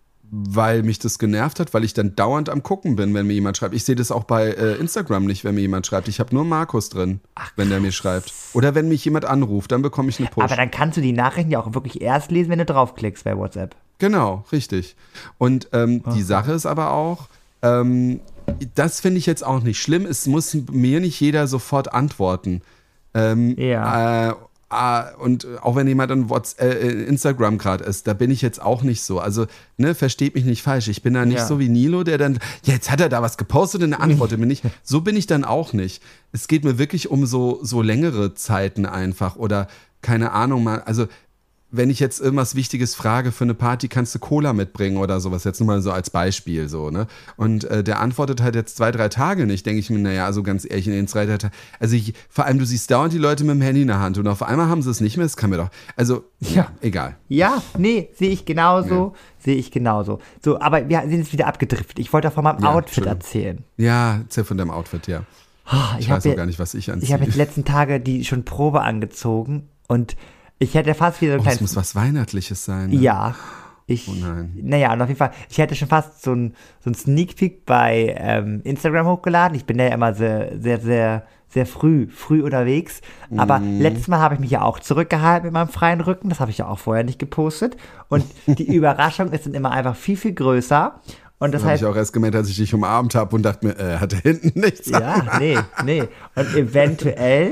Weil mich das genervt hat, weil ich dann dauernd am Gucken bin, wenn mir jemand schreibt. Ich sehe das auch bei äh, Instagram nicht, wenn mir jemand schreibt. Ich habe nur Markus drin, Ach, wenn der mir schreibt. Oder wenn mich jemand anruft, dann bekomme ich eine Push. Aber dann kannst du die Nachrichten ja auch wirklich erst lesen, wenn du draufklickst bei WhatsApp. Genau, richtig. Und ähm, die Sache ist aber auch, ähm, das finde ich jetzt auch nicht schlimm. Es muss mir nicht jeder sofort antworten. Ähm, Ja. Äh, äh, und auch wenn jemand an WhatsApp, äh, Instagram gerade ist, da bin ich jetzt auch nicht so. Also, ne, versteht mich nicht falsch. Ich bin da nicht Ja. so wie Nilo, der dann, ja, jetzt hat er da was gepostet und antwortet mir nicht. So bin ich dann auch nicht. Es geht mir wirklich um so, so längere Zeiten einfach oder keine Ahnung mal. Also, wenn ich jetzt irgendwas Wichtiges frage für eine Party, kannst du Cola mitbringen oder sowas, jetzt nur mal so als Beispiel so, ne? Und äh, der antwortet halt jetzt zwei, drei Tage nicht, denke ich mir, naja, also ganz ehrlich, in den zwei, drei Tagen, also ich, vor allem, du siehst dauernd die Leute mit dem Handy in der Hand und auf einmal haben sie es nicht mehr, das kann mir doch, also, ja, egal. Ja, nee, sehe ich genauso, sehe ich genauso. So, aber wir sind jetzt wieder abgedriftet. Ich wollte von meinem Ja, Outfit Entschuldigung. erzählen. Ja, erzähl von deinem Outfit, ja. Ah, Ich, hab weiß auch ja- gar nicht, was ich anziehe. Ich habe jetzt die letzten Tage die schon Probe angezogen und ich hätte fast wieder so ein Oh, es kleines... muss was Weihnachtliches sein. Ne? Ja. Ich, Oh nein. Naja, und auf jeden Fall, ich hätte schon fast so ein, so ein Sneak Peek bei ähm, Instagram hochgeladen. Ich bin ja immer sehr, sehr, sehr, sehr früh, früh unterwegs. Aber Mhm. letztes Mal habe ich mich ja auch zurückgehalten mit meinem freien Rücken. Das habe ich ja auch vorher nicht gepostet. Und die Überraschung ist dann immer einfach viel, viel größer. Und das Das habe heißt, ich auch erst gemerkt, als ich dich umarmt habe und dachte mir, äh, hat er hinten nichts an? ja, nee, nee. Und eventuell,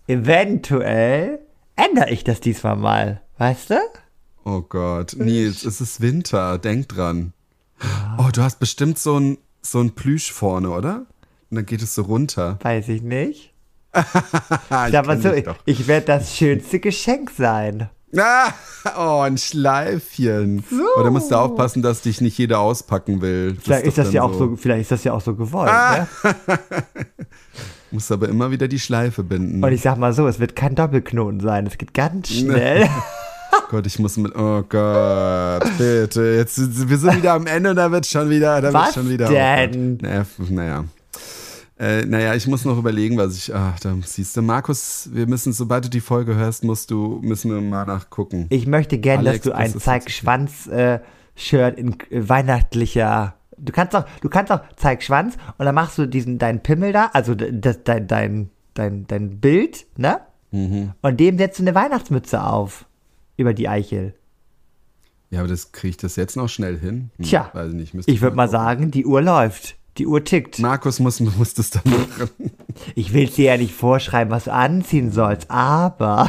eventuell ändere ich das diesmal mal. Weißt du? Oh Gott, Nils, es ist Winter, denk dran. Oh, du hast bestimmt so ein, so ein Plüsch vorne, oder? Und dann geht es so runter. Weiß ich nicht. Ah, ich Sag mal kenn so, dich ich, doch. ich werde das schönste Geschenk sein. Ah, oh, ein Schleifchen. So. Oder musst du aufpassen, dass dich nicht jeder auspacken will. Vielleicht ist doch das ja dann auch so, vielleicht ist das ja auch so gewollt. Ah. Ne? Musst aber immer wieder die Schleife binden. Und ich sag mal so, es wird kein Doppelknoten sein. Es geht ganz schnell. Gott, ich muss mit. Oh Gott, bitte. Jetzt, wir sind wieder am Ende und da wird schon wieder. Da Was wird schon wieder denn? Oh Gott. naja. Äh, naja, ich muss noch überlegen, was ich. Ach, da siehst du, Markus, wir müssen, sobald du die Folge hörst, musst du, müssen wir mal nachgucken. Ich möchte gern, Alex, dass du das ein ist Zeig-Schwanz-Shirt in äh, weihnachtlicher. Du kannst auch, du kannst auch Zeig-Schwanz und dann machst du diesen deinen Pimmel da, also d- das, dein, dein, dein, dein Bild, ne? Mhm. Und dem setzt du eine Weihnachtsmütze auf. Über die Eichel. Ja, aber das kriege ich das jetzt noch schnell hin? Hm, Tja, weiß ich nicht. müsste Ich würde mal gucken. sagen, die Uhr läuft. Die Uhr tickt. Markus muss, muss das dann machen. Ich will dir ja nicht vorschreiben, was du anziehen sollst, aber.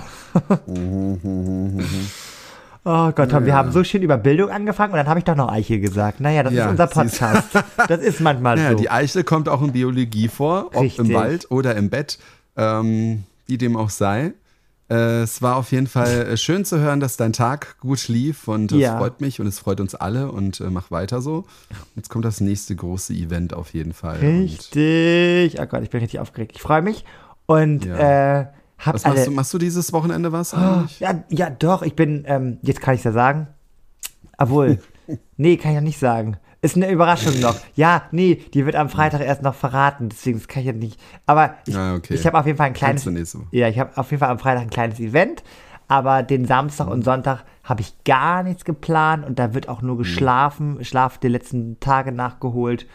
Oh Gott, Tom, wir haben so schön über Bildung angefangen und dann habe ich doch noch Eichel gesagt. Naja, das Ja, ist unser siehst- Podcast. Das ist manchmal Ja, so. die Eichel kommt auch in Biologie vor, ob Richtig. im Wald oder im Bett, ähm, wie dem auch sei. Äh, es war auf jeden Fall äh, schön zu hören, dass dein Tag gut lief und es Ja. freut mich und es freut uns alle und äh, mach weiter so. Jetzt kommt das nächste große Event auf jeden Fall. Richtig. Oh Gott, ich bin richtig aufgeregt. Ich freue mich und Ja. äh, hab Was alle. machst du, machst du dieses Wochenende was eigentlich? Ja, ja, doch, ich bin, ähm, jetzt kann ich ja sagen. Obwohl, nee, kann ich ja nicht sagen. Ist eine Überraschung noch. Ja, nee, die wird am Freitag erst noch verraten, deswegen das kann ich ja nicht. Aber ich, Ah, okay. ich habe auf jeden Fall ein kleines. Kannst du nächste Woche. Ja, ich habe auf jeden Fall am Freitag ein kleines Event, aber den Samstag und Sonntag habe ich gar nichts geplant und da wird auch nur geschlafen, Schlaf die letzten Tage nachgeholt.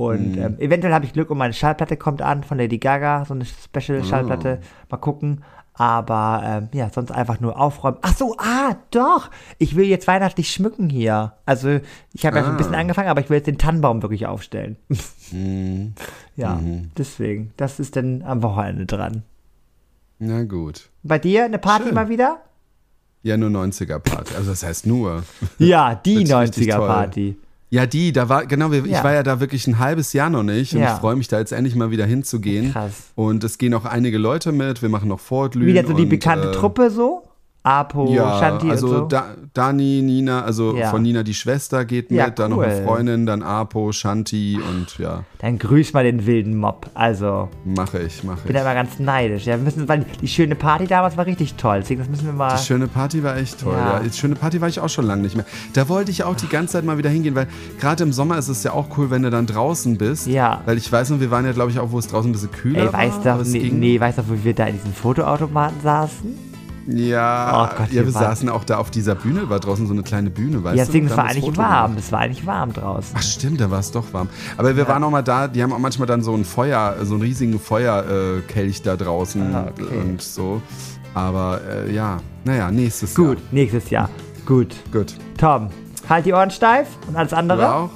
Und ähm, eventuell habe ich Glück und meine Schallplatte kommt an von Lady Gaga, so eine Special-Schallplatte. Mal gucken. Aber ähm, ja, sonst einfach nur aufräumen. Ach so, ah, doch. Ich will jetzt weihnachtlich schmücken hier. Also ich habe ja schon ein bisschen angefangen, aber ich will jetzt den Tannenbaum wirklich aufstellen. Mhm. Ja, Mhm. deswegen. Das ist dann am Wochenende dran. Na gut. Bei dir eine Party Schön. mal wieder? Ja, nur neunziger-Party. Also das heißt nur. Ja, die Richtig, richtig toll. neunziger-Party. Ja, die, da war, genau, ich Ja. war ja da wirklich ein halbes Jahr noch nicht und Ja. ich freue mich da jetzt endlich mal wieder hinzugehen. Krass. Und es gehen auch einige Leute mit, wir machen noch Vorglühen. Wieder so die und, bekannte äh, Truppe so? Apo, Ja, Shanti also und so? da, Dani, Nina, also Ja. von Nina die Schwester geht mit, Ja, dann noch eine cool. Freundin, dann Apo, Shanti und ja, Dann grüß mal den wilden Mob. Also, mache ich, mache ich bin ich. da immer ganz neidisch. Ja, wir müssen, weil die schöne Party damals war richtig toll. Deswegen, das müssen wir mal. Die schöne Party war echt toll. Ja. Ja. Die schöne Party war ich auch schon lange nicht mehr. Da wollte ich auch die ganze Zeit mal wieder hingehen, weil gerade im Sommer ist es ja auch cool, wenn du dann draußen bist. Ja. Weil ich weiß noch, wir waren ja, glaube ich, auch, wo es draußen ein bisschen kühler Ey, weißt war. du, aber es nee, ging. nee, weißt du, wo wir da in diesen Fotoautomaten saßen? Ja, Oh Gott, ja wir wir waren- saßen auch da auf dieser Bühne, war draußen so eine kleine Bühne, weißt Ja, du? deswegen, Da es war haben wir das eigentlich Foto warm. gemacht. Es war eigentlich warm draußen. Ach stimmt, da war es doch warm. Aber wir waren auch mal da, die haben auch manchmal dann so ein Feuer, so einen riesigen Feuerkelch da draußen Ah, okay. und so. Aber äh, ja, naja, nächstes Jahr. Gut, nächstes Jahr. Gut. Gut. Tom, halt die Ohren steif und alles andere. Du auch?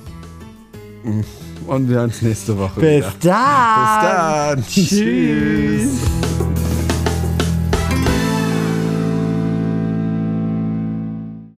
Und wir hören uns nächste Woche Bis wieder. dann. Bis dann. Tschüss.